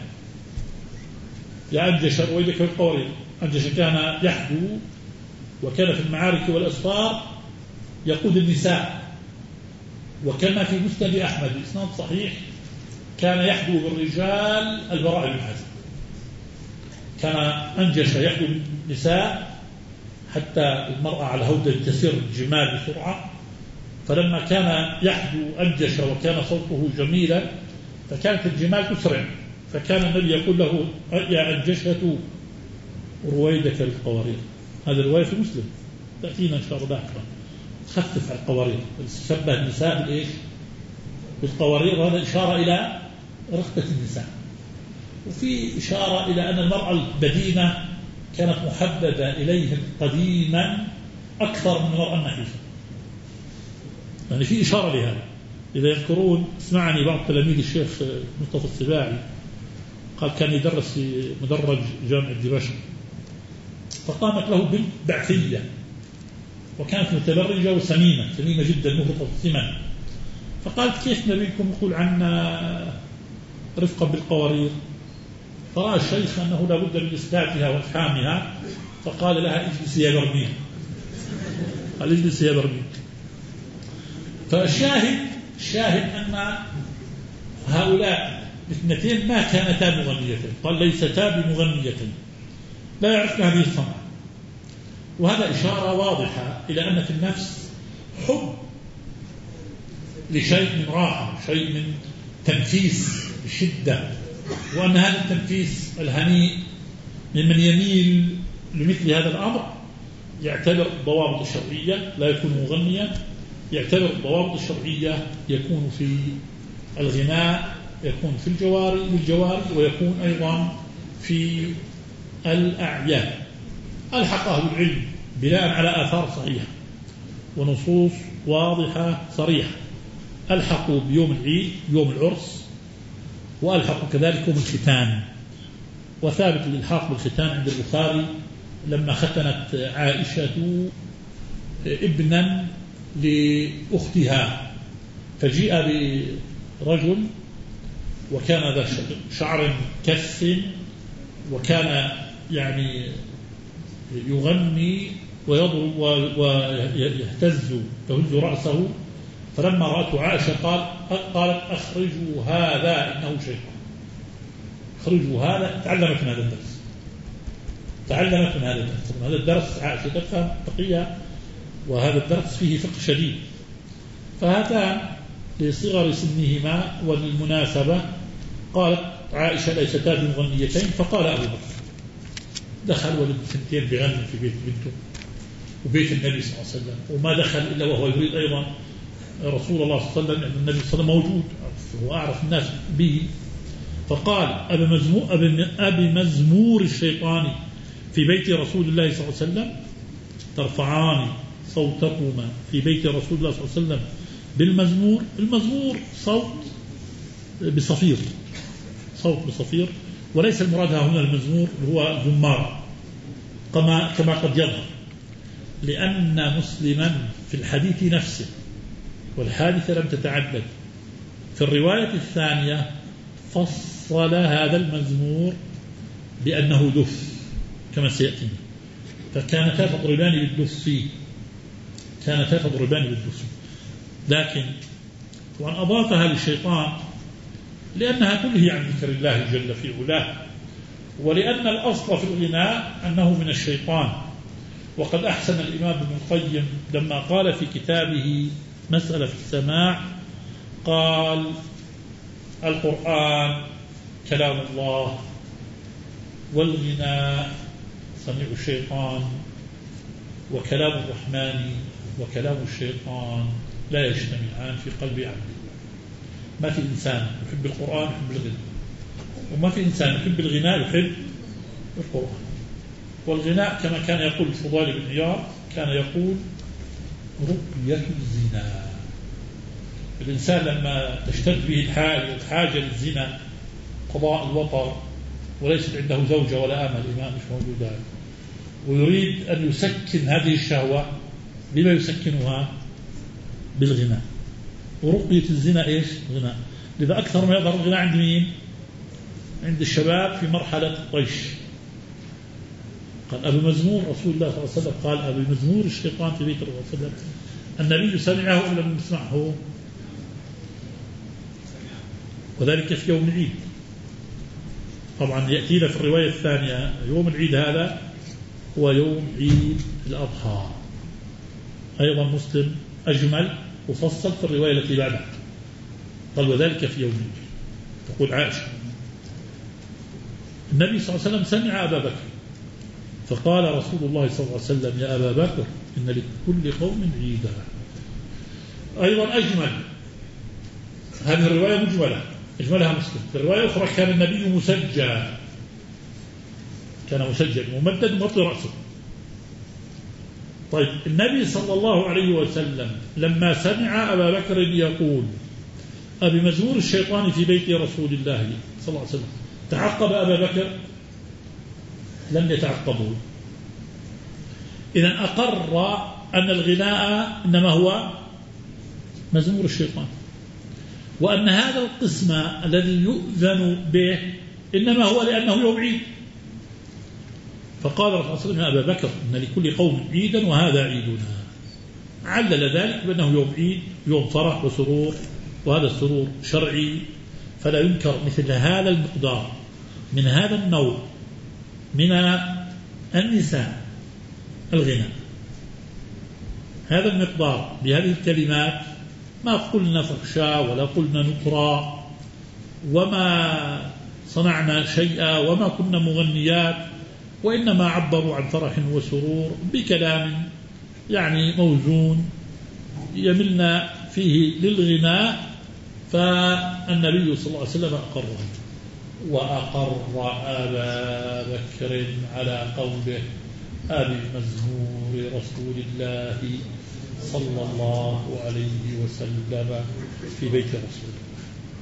يا أنجش ويدك القوري، أنجش كان يحدو وكان في المعارك والأسفار يقود النساء، وكما في مسند أحمد بإسناد صحيح كان يحدو بالرجال البراء بن عازب، كان أنجش يحدو بالنساء حتى المرأة على هودة تسير الجمال بسرعة، فلما كان يحدو أنجش وكان صوته جميلا فكانت الجمال تسرع، فكان النبي يقول له يا أنجشة رويدك القوارير. هذا الرواية في مسلم تأتينا إن شاء الله أكثر، خفف على القوارير، شبه النساء بالإيش؟ بالقوارير، وهذا إشارة إلى رغبة النساء، وفي إشارة إلى أن المرأة البدينة كانت محببة إليهم قديما أكثر من المرأة النحيفة. يعني في إشارة لهذا. إذا يذكرون، اسمعني بعض تلاميذ الشيخ مصطفى السباعي قال كان يدرس في مدرج جامعة دمشق، فقامت له بنت بعثية وكانت متبرجة وسمينة سمينة جدا مهرطة السمن، فقالت كيف نبيكم يقول عنا رفقا بالقوارير؟ فرأى الشيخ أنه لا بد من إسلافها وإفحامها، فقال لها اجلسي يا برميل، قال اجلسي يا برميل. فالشاهد الشاهد أن هؤلاء الاثنتين ما كانتا مغنيتين، قال ليستا بمغنيتين، لا يعرفن هذه الصنعة. وهذا إشارة واضحة إلى أن في النفس حب لشيء من راحة، شيء من تنفيس بشدة، وأن هذا التنفيس الهنيء ممن يميل لمثل هذا الأمر يعتبر الضوابط الشرعية، لا يكون مغنيا، يعتبر الضوابط الشرعية يكون في الغناء، يكون في الجواري بالجواري، ويكون أيضا في الأعيان. ألحقه العلم بناء على آثار صحيحة ونصوص واضحة صريحة، ألحقوا بيوم العيد يوم العرس، وألحقوا كذلك يوم الختان. وثابت الإلحاق بالختان عند البخاري لما ختنت عائشة ابنا لأختها، فجيء برجل وكان ذا شعر كث، وكان يعني يغني ويضرب ويهتز يهز رأسه، فلما رأته عائشة قال قالت أخرجوا هذا إنه شيطان، أخرجوا هذا. تعلمت من هذا الدرس، تعلمت من هذا الدرس هذا الدرس عائشة تفهم تقية، وهذا الدرس فيه فقه شديد. فهذان لصغر سنهما وللمناسبة قالت عائشة ليستا بمغنيتين، فقال أبو بكر دخل ولد سنتين بغنى في بيت بنته وبيت النبي صلى الله عليه وسلم، وما دخل إلا وهو يريد أيضا رسول الله صلى الله عليه وسلم، النبي صلى الله عليه وسلم موجود وأعرف الناس به. فقال أبي مزمور, أبي مزمور الشيطان في بيت رسول الله صلى الله عليه وسلم ترفعان صوتكما في بيت رسول الله صلى الله عليه وسلم بالمزمور. المزمور صوت بصفير، صوت بصفير، وليس المراد هنا المزمور هو زمار كما كما قد يظهر، لأن مسلما في الحديث نفسه والحادثة لم تتعدد. في الرواية الثانية فصل هذا المزمور بأنه دف كما سيأتي، فكانتا تضربان بالدف فيه، كانتا تضربان بالدف، لكن وأن أضافها للشيطان لأنها تلهي عن ذكر الله جل في علاه، ولأن الأصل في الغناء أنه من الشيطان. وقد أحسن الإمام ابن القيم لما قال في كتابه مسألة في السماع، قال القرآن كلام الله والغناء صنيع الشيطان، وكلام الرحمن وكلام الشيطان لا يجتمعان في قلب عبد. ما في إنسان يحب القرآن يحب الغناء، وما في إنسان يحب الغناء يحب القرآن. والغناء كما كان يقول الفضيل بن عياض كان يقول رقية الزنا. الإنسان لما تشتد به الحاجة, الحاجة للزنا، قضاء الوطر، وليست عنده زوجة ولا أمل، الإمام مش موجود هذا، ويريد أن يسكن هذه الشهوة، بما يسكنها؟ بالغناء. ورقية الزنا إيش؟ غناء. لذا أكثر ما يظهر الغناء عند مين؟ عند الشباب في مرحلة الطيش. قال أبي مزمور رسول الله صلى الله عليه وسلم، قال أبي مزمور الشيطان في بيت الرسول صلى الله عليه وسلم. النبي سمعه أم لم يسمعه؟ وذلك في يوم العيد. طبعا يأتينا في الرواية الثانية يوم العيد هذا هو يوم عيد الأضحى، أيضا مسلم أجمل وفصل في الرواية التي بعدها، قال وذلك في يوم العيد. تقول عائشة النبي صلى الله عليه وسلم سمع أبا بكر فقال رسول الله صلى الله عليه وسلم يا أبا بكر إن لكل قوم عيدا. أيضا أجمل، هذه الرواية مجملة أجملها مسلم. في الرواية الأخرى كان النبي مسجى، كان مسجل ممدد مغطي رأسه. طيب النبي صلى الله عليه وسلم لما سمع أبا بكر يقول أبمزمور الشيطان في بيت رسول الله صلى الله عليه وسلم تعقب أبا بكر؟ لم يتعقبه. إذن أقر أن الغناء إنما هو مزمور الشيطان، وأن هذا القسم الذي يؤذن به إنما هو لأنه يوم عيد. فقال رسول الله صلى الله عليه وسلم أبا بكر إن لكل قوم عيدا وهذا عيدنا، علل ذلك بأنه يوم عيد، يوم فرح وسرور، وهذا السرور شرعي، فلا ينكر مثل هذا المقدار من هذا النوع من النساء الغناء، هذا المقدار بهذه الكلمات. ما قلنا فخشى ولا قلنا نكرى وما صنعنا شيئا وما كنا مغنيات، وإنما عبروا عن فرح وسرور بكلام يعني موزون يملنا فيه للغناء. فالنبي صلى الله عليه وسلم أقره، وأقر أبا بكر على قوله أبي مزمور رسول الله صلى الله عليه وسلم في بيت رسول الله.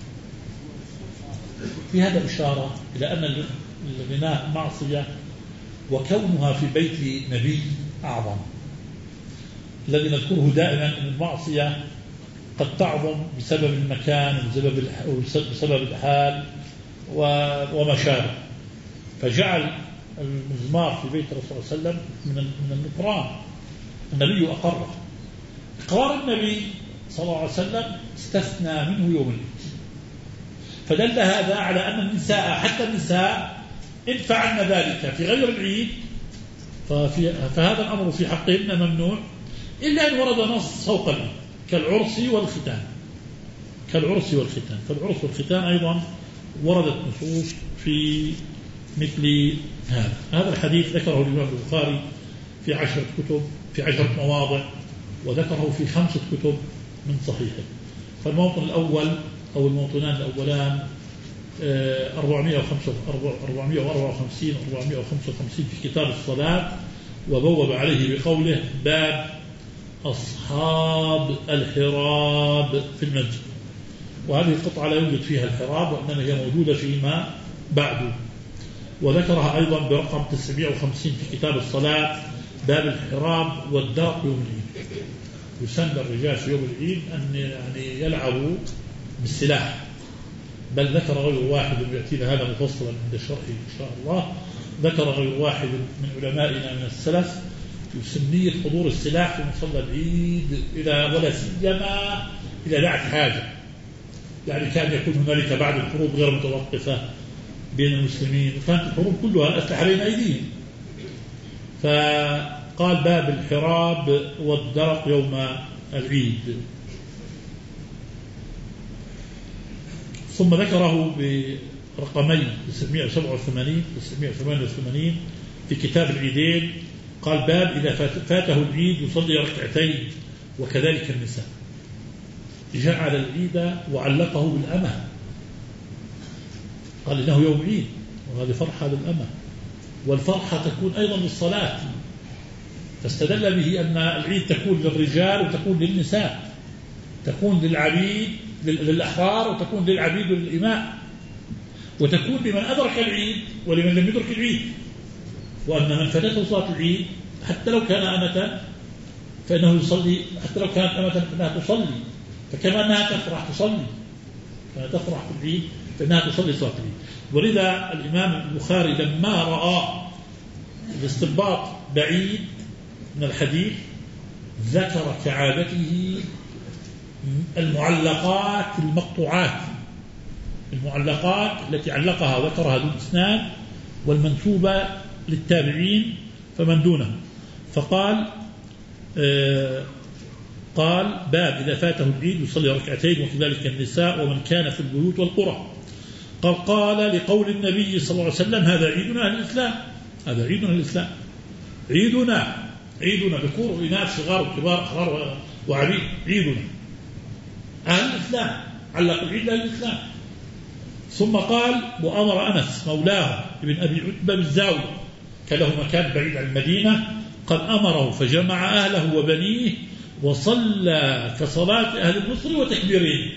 في هذا إشارة إلى أن الغناء معصية، وكونها في بيت نبي أعظم. الذي نذكره دائما أن المعصية قد تعظم بسبب المكان وبسبب الحال وما شابه، فجعل المزمار في بيت الرسول صلى الله عليه وسلم من النكران. النبي أقره. إقرار النبي صلى الله عليه وسلم استثنى منه يوم العيد، فدل هذا على أن النساء حتى النساء إن فعلن ذلك في غير العيد فهذا الأمر في حقهن ممنوع، إلا أن ورد نص فوق العيد كالعرس والختان، كالعرس والختان. فالعرس والختان أيضا وردت نصوص في مثل هذا. هذا الحديث ذكره الإمام البخاري في عشرة كتب في عشرة مواضع، وذكره في خمسة كتب من صحيحه. فالموطن الأول أو الموطنان الأولان أربعمائة وأربعة وخمسين أربعمائة وخمسة وخمسين في كتاب الصلاة، وبوب عليه بقوله باب أصحاب الحراب في المسجد. وهذه القطعة لا يوجد فيها الحراب، وإنما هي موجودة فيما بعد. وذكرها أيضا برقم تسعمائة وخمسين في كتاب الصلاة باب الحراب والدرق يوم العيد. يسن الرجال في يوم العيد أن يعني يلعبوا بالسلاح، بل ذكر غير واحد، ويأتينا هذا مفصلا عند الشرح إن شاء الله، ذكر غير واحد من علمائنا من السلف يسنية حضور السلاح في مصلى العيد إلى ولا سيما إلى دعت حاجة، يعني كان يكون هنالك بعد الحروب غير متوقفة بين المسلمين، وكانت الحروب كلها الأسلحة بين أيديهم. فقال باب الحراب والدرق يوم العيد. ثم ذكره برقمين تسعمائة وسبعة وثمانين تسعمائة وثمانية وثمانين في كتاب العيدين. قال باب إذا فاته العيد يصلي ركعتين وكذلك النساء. جعل العيد وعلقه بالأمة، قال إنه يوم عيد وهذه فرحة للأمة، والفرحة تكون أيضا للصلاة، فاستدل به أن العيد تكون للرجال وتكون للنساء، تكون للعبيد للأحرار وتكون للعبيد وللإماء، وتكون لمن أدرك العيد ولمن لم يدرك العيد. وأن من فاتته صلاة العيد حتى لو كان أمة فإنه يصلي، حتى لو كانت أمة فإنها تصلي، فكما أنها تفرح تصلي، فإنها تفرح في العيد فإنها تصلي صلاة العيد. ولذا الإمام البخاري لما رأى الاستنباط بعيد من الحديث ذكر كعادته المعلقات المقطوعات، المعلقات التي علقها ذكرها ذو الإسناد والمنسوبة للتابعين فمن دونه. فقال آه قال باب إذا فاته العيد يصلي ركعتين وكذلك النساء ومن كان في البيوت والقرى. قال قال لقول النبي صلى الله عليه وسلم هذا عيدنا أهل الإسلام، هذا عيدنا الإسلام، عيدنا عيدنا ذكور وإناث صغار وكبار أحرار وعبيد، عيدنا أهل الإسلام، علق العيد أهل الإسلام. ثم قال وأمر أنس مولاه ابن أبي عتبة بالزاوية كان له مكان بعيد عن المدينة، قد أمره فجمع أهله وبنيه وصلى كصلاة أهل مصر وتكبيرين.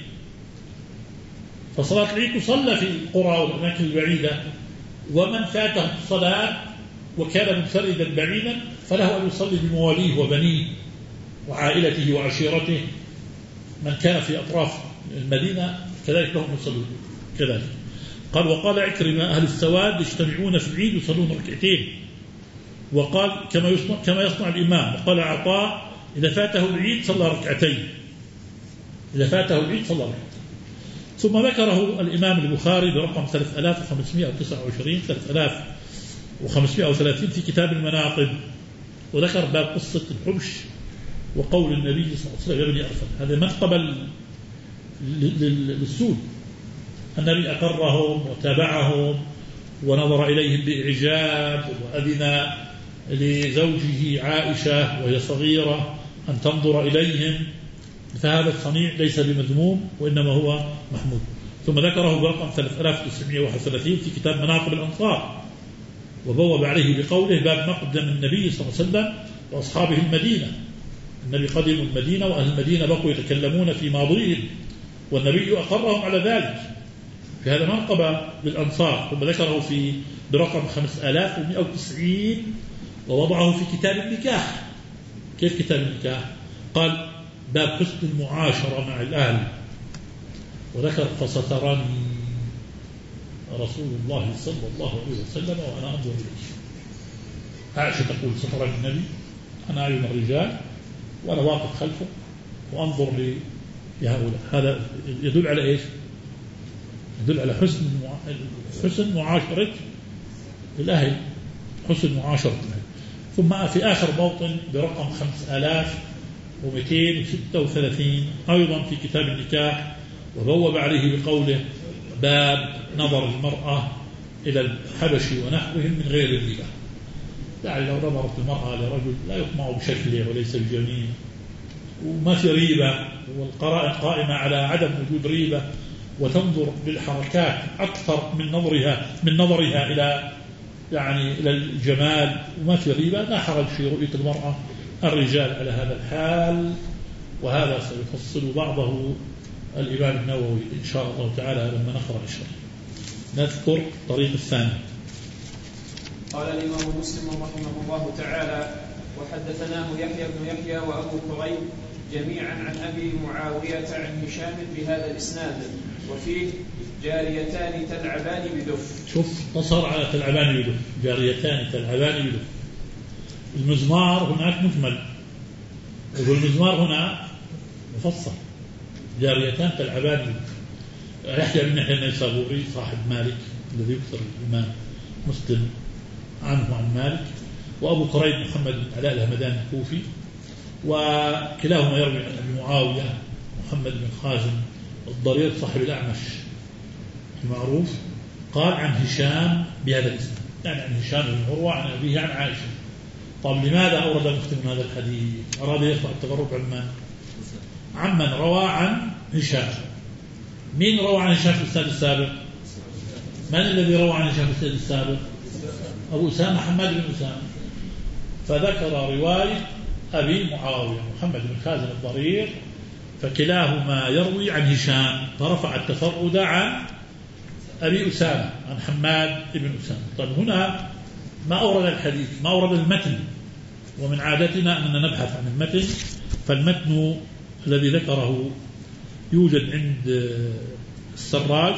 فصلاة العيد تصلى في القرى والأماكن البعيدة، ومن فاته الصلاة وكان منفردا بعيدا فله أن يصلي بمواليه وبنيه وعائلته وعشيرته. من كان في أطراف المدينة كذلك لهم يصلون كذلك. قال وقال عكرمة أهل السواد يجتمعون في العيد يصلون ركعتين، وقال كما يصنع, كما يصنع الإمام. وقال عطاء إذا فاته العيد صلى ركعتين، إذا فاته العيد صلى ركعتين. ثم ذكره الإمام البخاري برقم ثلاثة آلاف وخمسمائة وتسعة وعشرين ثلاثة آلاف وخمسمائة وثلاثين في كتاب المناقب، وذكر باب قصة الحبش وقول النبي صلى الله عليه وسلم يا بني أرفد. هذا منقبة للسود، النبي أقرهم وتابعهم ونظر إليهم بإعجاب، وأذن لزوجه عائشة وهي صغيرة أن تنظر إليهم، فهذا الصنيع ليس بمذموم وإنما هو محمود. ثم ذكره برقم ثلاثة آلاف وتسعمائة وواحد وثلاثين في كتاب مناقب الأنصار، وبوب عليه بقوله باب مقدم النبي صلى الله عليه وسلم وأصحابه المدينة. النبي قدموا المدينة وأهل المدينة بقوا يتكلمون في ماضيهم، والنبي أقرهم على ذلك، في هذا منقبة للأنصار. ثم ذكره في برقم خمسة آلاف ومائة وتسعين ووضعه في كتاب النكاح. كيف كتاب النكاح؟ قال باب حسن المعاشرة مع الأهل، وذكر فسترني رسول الله صلى الله عليه وسلم وأنا أنظر إليه. عائشة تقول سترني النبي، أنا أعين الرجال وأنا واقف خلفه وأنظر لهؤلاء. هذا يدل على إيش؟ يدل على حسن حسن معاشرة الأهل، حسن معاشرة الأهل. ثم في آخر موطن برقم خمسة آلاف ومئتين وستة وثلاثين أيضا في كتاب النكاح، وبوب عليه بقوله باب نظر المرأة إلى الحبشي ونحوهم من غير الربا. يعني لو نظرت المرأة لرجل لا يطمع بشكله وليس بجميل وما في ريبة، والقرائن قائمة على عدم وجود ريبة، وتنظر للحركات أكثر من نظرها من نظرها إلى يعني إلى الجمال وما في ريبة، لا حرج في رؤية المرأة الرجال على هذا الحال. وهذا سيفصل بعضه الإمام النووي إن شاء الله تعالى لما نقرأ الشرح. نذكر الطريق الثاني. قال الإمام مسلم رحمه الله تعالى وحدثناه يحيى بن يحيى وأبو كريب جميعا عن أبي معاوية عن هشام بهذا الإسناد، وفيه جاريتان تلعبان بدف. شوف نصر على تلعبان بدف، جاريتان تلعبان بدف. المزمار هناك مجمل، والمزمار هنا مفصل، جاريتان تلعبان بدف. يحيى بن يحيى النيسابوري صاحب مالك الذي يكثر الإمام مسلم عنه عن مالك، وأبو كريب محمد بن علاء الهمداني الكوفي، وكلاهما يروي عن أبي معاوية محمد بن خازم الضرير صاحب الأعمش المعروف. قال عن هشام بهذا الاسم، يعني عن هشام بن عروة عن أبيه عن عائشة. طب لماذا أورد مسلم هذا الحديث؟ أراد يرفع التغرب عن من؟ عمن روى عن هشام. مين روى عن هشام في السنة السابق؟ من الذي روى عن هشام في السنة السابق؟ أبو أسامة حماد بن أسامة. فذكر رواية أبي معاوية محمد بن خازم الضرير، فكلاهما يروي عن هشام، فرفع التفرد عن أبي أسامة عن حماد بن أسامة. طيب هنا ما أورد الحديث، ما أورد المتن، ومن عادتنا أننا نبحث عن المتن. فالمتن الذي ذكره يوجد عند السراج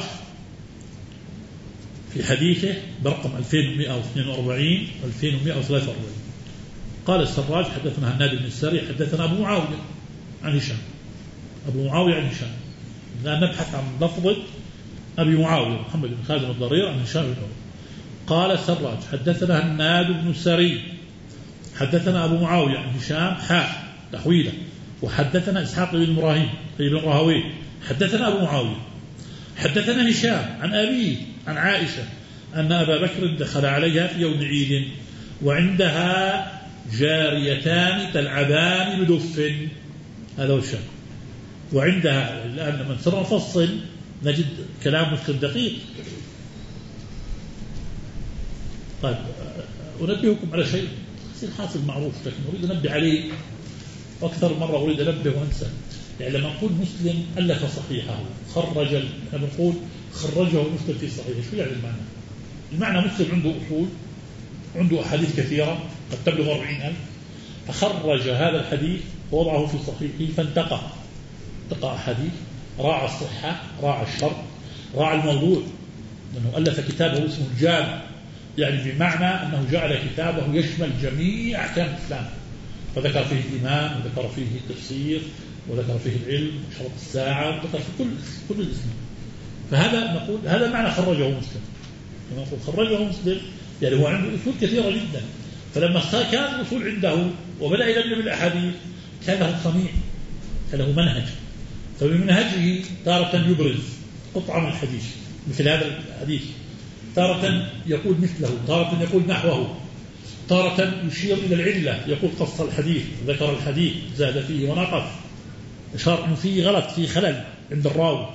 في حديثه برقم ألفين ومائة واثنين وأربعين ألفين ومائة وثلاثة وأربعين. قال السراج حدثنا هناد بن السري حدثنا أبو معاوية عن هشام، أبو معاوية عن هشام، لأن نبحث عن لفظة أبي معاوية محمد بن خازم الضرير عن هشام بن عروة. قال السراج حدثنا هناد بن السري حدثنا أبو معاوية عن هشام حاء تحويله، وحدثنا إسحاق بن إبراهيم بن راهويه حدثنا أبو معاوية حدثنا هشام عن أبيه عن عائشة أن أبا بكر دخل عليها في يوم عيد وعندها جاريتان تلعبان بدف. هذا هو الشك. وعندها الآن لما نصير نفصل نجد كلام مسلم دقيق. طيب وأنبهكم على شيء حاصل معروف لكن أريد أنبه عليه أكثر مرة أريد أنبه وأنسى. يعني لما نقول مسلم ألف صحيحه خرج، لما نقول خرجه مسلم في صحيحه، شو يعني المعنى؟ المعنى مسلم عنده أصول، عنده أحاديث كثيرة قد تبلغ أربعين ألف، فخرج هذا الحديث ووضعه في صحيحه فانتقى انتقى أحاديث، راعى الصحة، راعى الشرط، راعى الموضوع، لأنه ألف كتابه اسمه الجامع، يعني بمعنى أنه جعل كتابه يشمل جميع أحكام الإسلام، فذكر فيه الإيمان وذكر فيه التفسير وذكر فيه العلم وشرط الساعة وذكر في كل كل الاسم. فهذا نقول هذا معنى خرجه مسلم. لما نقول خرجه مسلم يعني هو عنده أصول كثيرة جدا، فلما كان الأصول عنده وبدأ يلم بالأحاديث كان له صنيع، كان له منهج، فبمنهجه تارة يبرز قطعة من الحديث مثل هذا الحديث، تارة يقول مثله، تارة يقول نحوه، تارة يشير إلى العلة، يقول قص الحديث، ذكر الحديث، زاد فيه ونقص، إشار أنه فيه غلط، فيه خلل عند الراوي،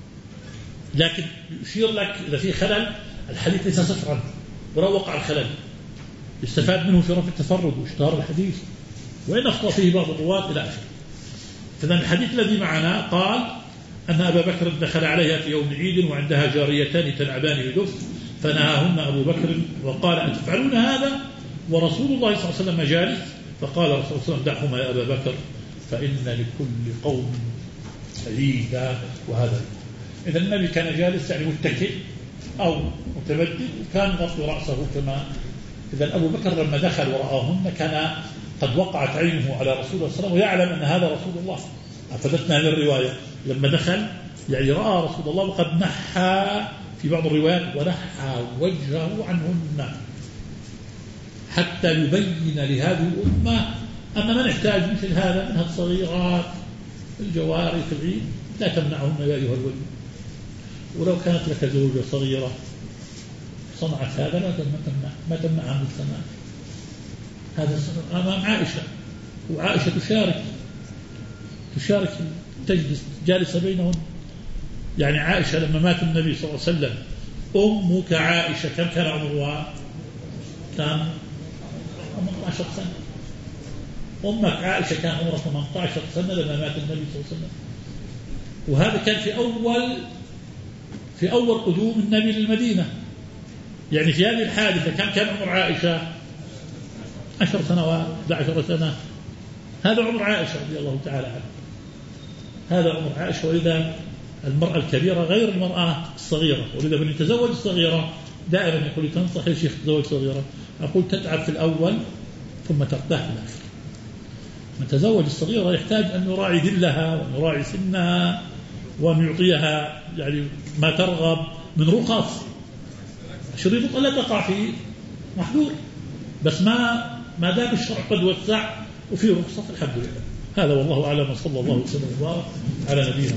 لكن يشير لك إذا فيه خلل الحديث ليس صفرا ولو وقع الخلل، يستفاد منه في رفع التفرد واشتهار الحديث وإن أخطأ فيه بعض الرواة إلى آخره. فإذا الحديث الذي معنا قال أن أبا بكر دخل عليها في يوم عيد وعندها جاريتان تلعبان بدف فنهاهن أبو بكر وقال أتفعلون هذا ورسول الله صلى الله عليه وسلم جالس؟ فقال رسول الله صلى الله عليه وسلم دعهما يا أبا بكر فإن لكل قوم عيدا وهذا. إذا النبي كان جالس يعني متكئ أو متبدل وكان غطي رأسه كما. إذا أبو بكر لما دخل ورآهن كان قد وقعت عينه على رسول الله صلى الله عليه وسلم ويعلم أن هذا رسول الله. أفادتنا هذه الرواية لما دخل يعني رأى رسول الله وقد نحى في بعض الروايات ونحى وجهه عنهن حتى يبين لهذه الأمة أن من احتاج مثل هذا منها الصغيرات الجواري في العيد لا تمنعهن يا أيها الولي. ولو كانت لك زوجة صغيرة صنعت هذا لا تمنع ما تمنعها من السماء. هذا أمام عائشة وعائشة تشارك تشارك تجلس جالسة بينهم. يعني عائشة لما مات النبي صلى الله عليه وسلم أمك عائشة كم كان عمرها؟ كان ثمانية عشر سنة. أمك عائشة كان عمرها ثمانية عشر سنة لما مات النبي صلى الله عليه وسلم. وهذا كان في أول في أول قدوم النبي للمدينة. يعني في هذه الحادثة كم كان عمر عائشة؟ عشر سنوات عشر سنة. هذا عمر عائشة رضي الله تعالى عنها. هذا عمر عائشة. ولذا المرأة الكبيرة غير المرأة الصغيرة. ولذا من يتزوج الصغيرة دائما يقول تنصح يا شيخ تزوج صغيرة. أقول تتعب في الأول ثم ترتاح في الآخر. من تزوج الصغيرة يحتاج أن يراعي ذلها وأن يراعي سنها وأن يعطيها يعني ما ترغب من رخص. شريط ألا تقع في محظور بس ما ما دام الشرع قد وسع وفي رخصة الحمد لله. هذا والله أعلم. صلى الله وسلم وبارك على نبينا.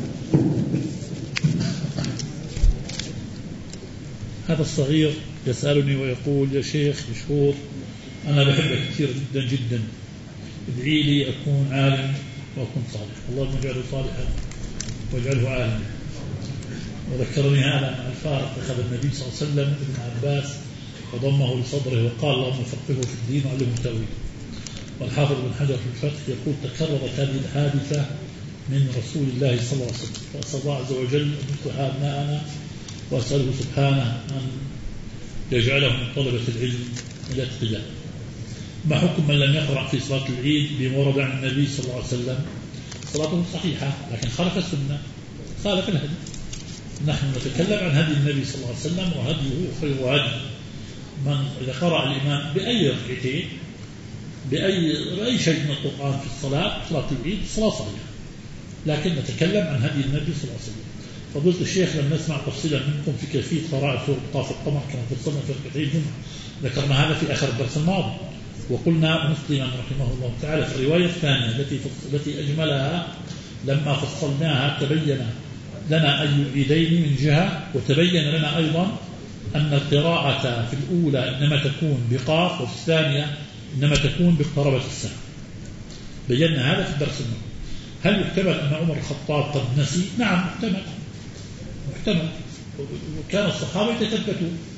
هذا الصغير يسألني ويقول يا شيخ مشهور أنا بحبك كثير جدا جدا ادعي لي أكون عالم وأكون صالح. اللهم اجعله صالحا واجعله عالما. وذكرني هذا مع الفارق أخذ النبي صلى الله عليه وسلم ابن عباس وضمه لصدره وقال اللهم فقهه في الدين وعلمه التأويل. والحافظ بن حجر في الفتح يقول تكررت هذه الحادثة من رسول الله صلى الله عليه وسلم. فأسأل الله عز وجل أن يصلح أبناءنا وأسأله سبحانه أن يجعله من طلبة العلم الأتقياء. ما حكم من لم يقرأ في صلاة العيد بما ورد عن النبي صلى الله عليه وسلم؟ صلاته صحيحة لكن خالف السنة خالف الهدي. نحن نتكلم عن هدي النبي صلى الله عليه وسلم وهديه خير هدي. من إذا قرأ الإمام بأي ركعتين بأي بأي شيء من القرآن في الصلاة صلاة العيد صلاة صحيحة. لكن نتكلم عن هدي النبي صلى الله عليه وسلم. فضلت الشيخ لم نسمع تفصيلا منكم في كيفية قراءة سورة طاف القمر كما فصلنا في ركعتين الجمعة. ذكرنا هذا في آخر الدرس الماضي. وقلنا مسلما رحمه الله تعالى في الرواية الثانية التي التي أجملها لما فصلناها تبين لنا أي العيدين من جهة وتبين لنا أيضا أن القراءة في الأولى إنما تكون بقاف وفي الثانية إنما تكون باقتربت الساعة. بينا هذا في الدرس الماضي. هل يحتمل أن عمر الخطاب قد نسي؟ نعم محتمل محتمل. وكان الصحابة يتثبتون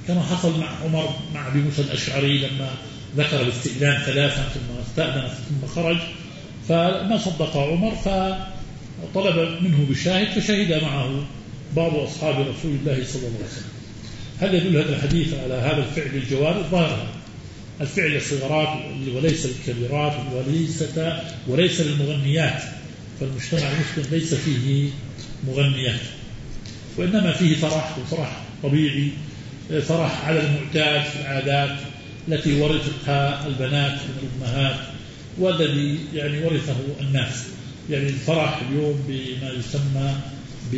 كما حصل مع عمر مع أبي موسى الأشعري لما ذكر الاستئذان ثلاثا ثم استأذن ثم خرج، فما صدق عمر فطلب منه بشاهد فشهد معه بعض أصحاب رسول الله صلى الله عليه وسلم. هل يدل هذا الحديث على هذا الفعل الجواب؟ الظاهر الفعل الصغيرات وليس الكبيرات وليس وليس للمغنيات، فالمجتمع المسلم ليس فيه مغنيات، وإنما فيه فرح وفرح طبيعي، فرح على المعتاد في العادات التي ورثتها البنات من الأمهات والذي يعني ورثه الناس. يعني الفرح اليوم بما يسمى ب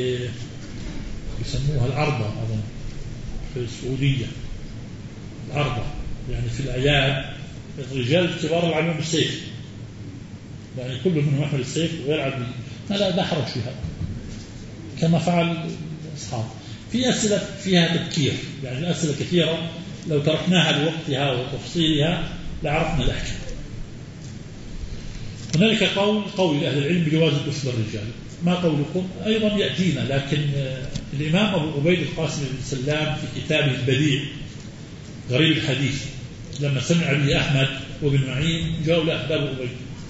يسموها العرضة أظن في السعودية، العرضة يعني في الأعياد الرجال الكبار يلعبون بالسيف، يعني كل منهم يحمل السيف ويلعب به، لا لا حرج في هذا كما فعل الأصحاب. في أسئلة فيها تذكير، يعني الأسئلة كثيرة لو تركناها لوقتها وتفصيلها لعرفنا الأحكام. هنالك قول قول أهل العلم بجواز الدف للرجال، ما قولكم؟ أيضا يأتينا، لكن الإمام أبو عبيد القاسم بن سلام في كتابه البديع غريب الحديث لما سمع به أحمد وابن معين جاءوا لأحباب عبيد،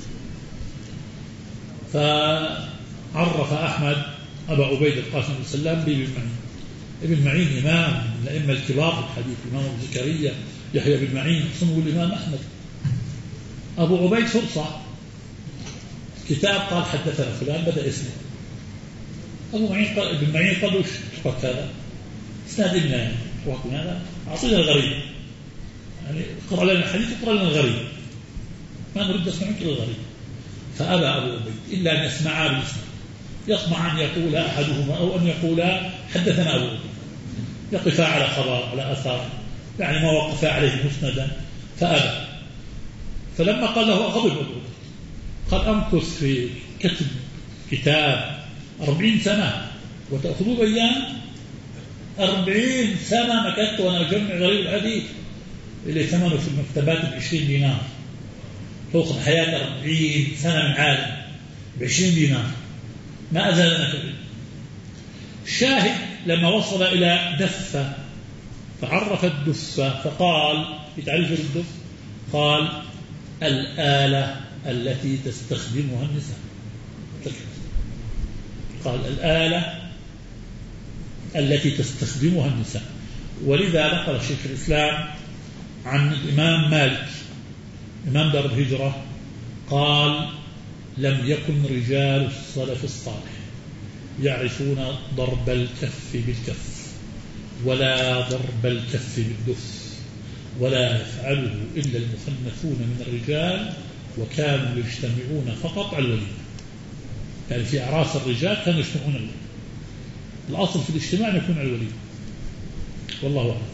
فعرف أحمد أبا عبيد القاسم بن سلام بابن معين. ابن معين إمام من الأئمة الكبار في الحديث، الإمام أبو زكريا يحيى بن معين صنو الإمام أحمد. أبو عبيد فرصة كتاب قال حدثنا فلان بدأ اسمه أبو معين قال ابن معين قال وش فك هذا اسناد لنا يعني وكنا هذا أعطينا الغريب، يعني اقرأ لنا الحديث اقرأ لنا الغريب، ما نريد نسمع منك الغريب. فأبى أبو عبيد إلا أن يسمعا بالإسناد، يطمع أن يقول أحدهما أو أن يقول حدثنا أبو عبيد، يقفا على خبر على أثار، يعني ما وقفا عليه مسندا، فأبى. فلما قال له غضب أبو عبيد قال أمكث في كتب كتاب أربعين سنة وتأخذوا بيان؟ أربعين سنة مكثت وأنا أجمع غريب الحديث اللي ثمنه في المكتبات بعشرين دينار، تأخذ حياة أربعين سنة من عالم بعشرين دينار، ما أزالنا كبير. الشاهد لما وصل إلى دفة فعرف الدفة فقال في تعريف الدف قال الآلة التي تستخدمها النساء، قال الآلة التي تستخدمها النساء. ولذا نقل شيخ الإسلام عن الإمام مالك إمام دار الهجرة قال لم يكن رجال السلف الصالح يعرفون ضرب الكف بالكف ولا ضرب الكف بالدف ولا يفعله إلا المخنثون من الرجال وكانوا يجتمعون فقط على الوليمة. يعني في أعراس الرجال كانوا يجتمعون الوليمة، الأصل في الاجتماع أن يكون على الوليمة، والله أعلم.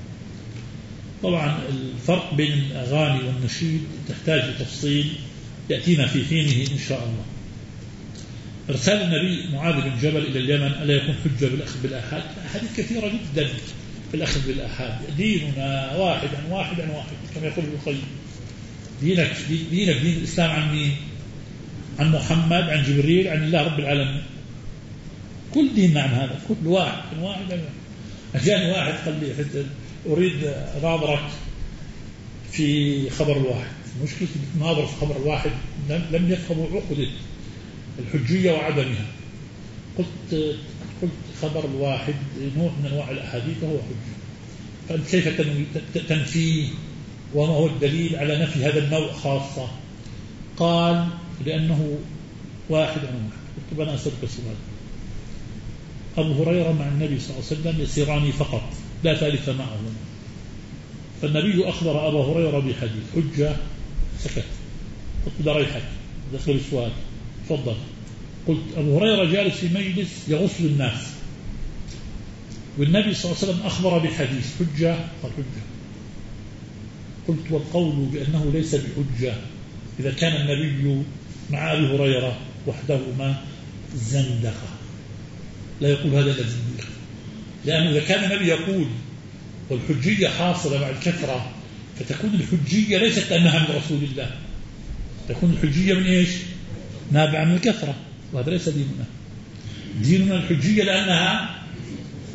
طبعا الفرق بين الأغاني والنشيد تحتاج لتفصيل يأتينا في حينه إن شاء الله. إرسال النبي معاذ بن جبل إلى اليمن ألا يكون حجة بالأخذ بالآحاد؟ أحاديث كثيرة جدا في الأخذ بالآحاد. ديننا واحد عن واحد عن واحد كما يقول ابن القيم. دينك دينك دين الإسلام عن مين؟ عن محمد، عن جبريل، عن الله رب العالمين. كل ديننا عن هذا، كل واحد عن واحد عن واحد. أجاني واحد قال لي أريد أناظرك في خبر الواحد. مشكلة ناظر في خبر الواحد لم يفهموا عقدة الحجية وعدمها. قلت قلت خبر الواحد نوع من أنواع الأحاديث وهو حجة، فأنت كيف تنفيه وما هو الدليل على نفي هذا النوع خاصة؟ قال لأنه واحد عن واحد. قلت بنا أسألك سؤال، أبو هريرة مع النبي صلى الله عليه وسلم يسيران فقط لا ثالث معهم، فالنبي أخبر أبا هريرة بحديث حجة سكت. قلت بريحك دخل السؤال تفضل. قلت أبو هريرة جالس في مجلس يغسل الناس والنبي صلى الله عليه وسلم أخبر بحديث حجة، قال حجة. قلت والقول بأنه ليس بحجة إذا كان النبي مع أبي هريرة وحدهما زندقة، لا يقول هذا إلا زنديق، لأنه إذا كان النبي يقول والحجية حاصلة مع الكثرة فتكون الحجية ليست أنها من رسول الله، تكون الحجية من إيش؟ نابعة من الكثرة، وهذا ليس ديننا. ديننا الحجية لأنها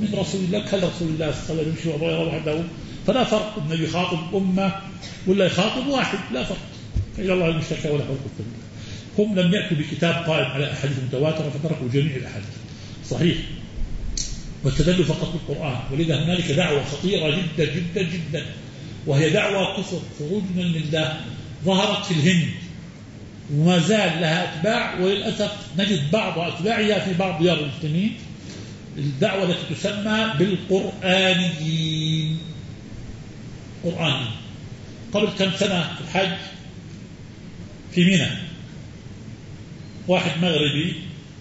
من رسول الله كان رسول الله صلى الله عليه وسلم يمشي وحده، فلا فرق النبي يخاطب أمة ولا يخاطب واحد، لا فرق. إلى الله المشتكى ولا حول ولا قوة. هم لم يأتوا بكتاب قائم على أحاديث متواترة فتركوا جميع الأحاديث صحيح واستدلوا فقط بالقرآن. ولذا هنالك دعوة خطيرة جدا جدا جدا، وهي دعوة كفر خروج من الملة، ظهرت في الهند وما زال لها أتباع، وللأسف نجد بعض أتباعها في بعض ديار المسلمين. الدعوة التي تسمى بالقرآنيين. قرآني قبل كم سنة في الحج في منى واحد مغربي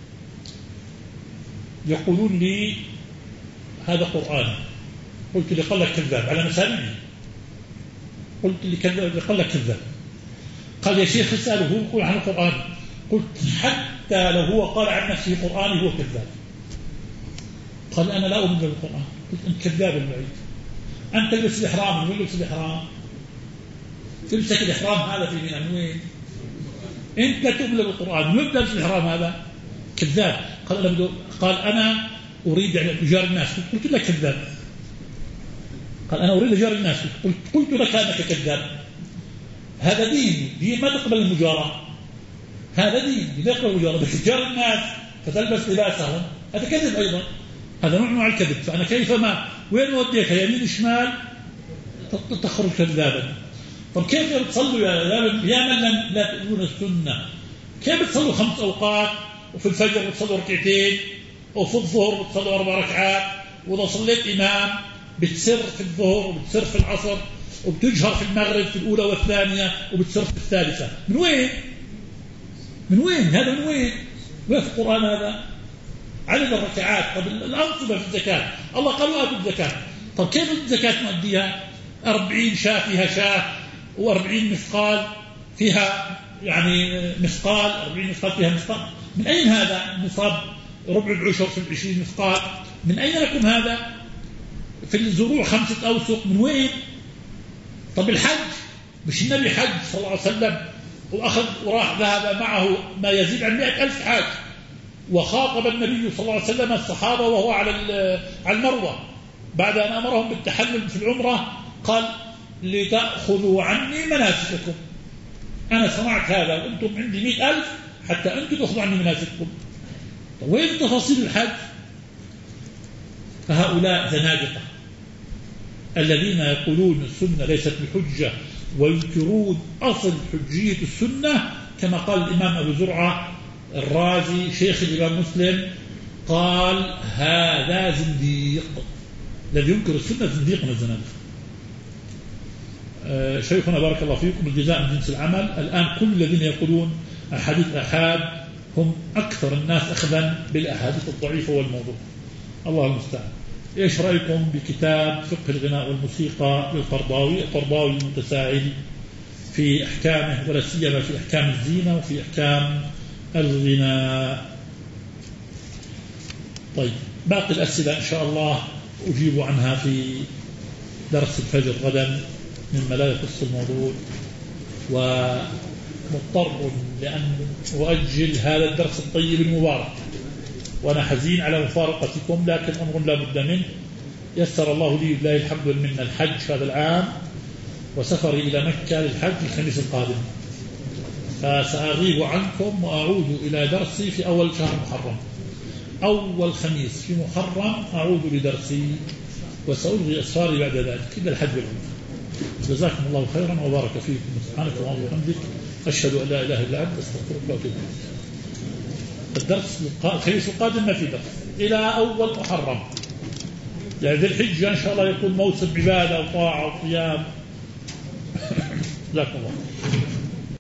يقولون لي هذا قرآن، قلت لي قال لك كذاب على مسامعي، قلت لي كذاب قال لك كذاب، قال يا شيخ اسأله يقول عن القرآن، قلت حتى لو هو قال عن نفسه قرآني هو كذاب. قال أنا لا أؤمن بالقرآن، قلت أنت كذاب البعيد، أنت تلبس الإحرام، من لبس الإحرام؟ تمسك الإحرام هذا في من وين؟ أنت تؤمن بالقرآن، من لبس الإحرام هذا؟ كذاب. قال أنا قال أنا أريد يعني إجار الناس، قلت لك كذاب. قال أنا أريد إجار الناس، قلت قلت لك أنك كذاب. هذا دين، دين ما تقبل المجارة، هذا دين لا يقبل المجارة، بس إجار الناس فتلبس لباسهم هذا كذب أيضا، هذا نوع من الكذب. فأنا كيف ما وين وديك يمين شمال تخرج كذابا. طب كيف تصلوا يا يا من لا تؤمنون السنة؟ كيف تصلوا خمس أوقات وفي الفجر بتصلوا ركعتين وفي الظهر بتصلوا أربع ركعات، وإذا صليت إمام بتسر في الظهر وبتسر في العصر وبتجهر في المغرب في الأولى والثانية وبتسر في الثالثة؟ من وين؟ من وين هذا؟ من وين؟ وين في القرآن هذا؟ عدد الركعات. طب الأنصبة في الزكاة، الله قال وآتوا الزكاة. طب كيف الزكاة نؤديها؟ أربعين شاة فيها شاة، وأربعين مثقال فيها يعني مثقال، أربعين مثقال فيها مثقال. من أين هذا النصاب؟ ربع العشر في العشرين مثقال، من أين لكم هذا؟ في الزروع خمسة أوسق، من وين؟ طب الحج، مش النبي حج صلى الله عليه وسلم وأخذ وراح ذهب معه ما يزيد عن مئة ألف حاج، وخاطب النبي صلى الله عليه وسلم الصحابة وهو على على المروة بعد أن أمرهم بالتحلل في العمرة، قال لتأخذوا عني مناسككم، أنا صنعت هذا وأنتم عندي مئة ألف حتى أنتم تأخذوا عني مناسككم. وين تفاصيل الحج؟ فهؤلاء زنادقة الذين يقولون السنة ليست بحجة وينكرون أصل حجية السنة، كما قال الإمام أبو زرعة الرازي شيخ الإمام مسلم، قال هذا زنديق، الذي ينكر السنة زنديق من الزنادقة. آه شيخنا بارك الله فيكم، الجزاء من جنس العمل. الآن كل الذين يقولون أحاديث الآحاد هم أكثر الناس أخذا بالأحاديث الضعيفة والموضوع. الله المستعان. إيش رأيكم بكتاب فقه الغناء والموسيقى للقرضاوي؟ القرضاوي المتساهل في أحكامه، ولا سيما في أحكام الزينة وفي أحكام الغناء. طيب باقي الأسئلة إن شاء الله أجيب عنها في درس الفجر غدا مما لا يخص الموضوع، ومضطر لأن أؤجل هذا الدرس الطيب المبارك، وأنا حزين على مفارقتكم، لكن أمر لا بد منه. يسر الله لي بالله الحمد منا الحج هذا العام، وسفري إلى مكة للحج الخميس القادم، فسأغيب عنكم وأعود إلى درسي في أول شهر محرم، أول خميس في محرم أعود لدرسي، وسألغي أسفاري بعد ذلك إلا الحج والعمرة. جزاكم الله خيرا وبارك فيكم، سبحانك اللهم وبحمدك، أشهد أن لا إله إلا أنت، أستغفرك وأتوب إليك. الدرس الخميس القادم ما في درس إلى أول محرم، يعني ذي الحجة إن شاء الله يكون موسم عبادة وطاعة وصيام. جزاكم الله.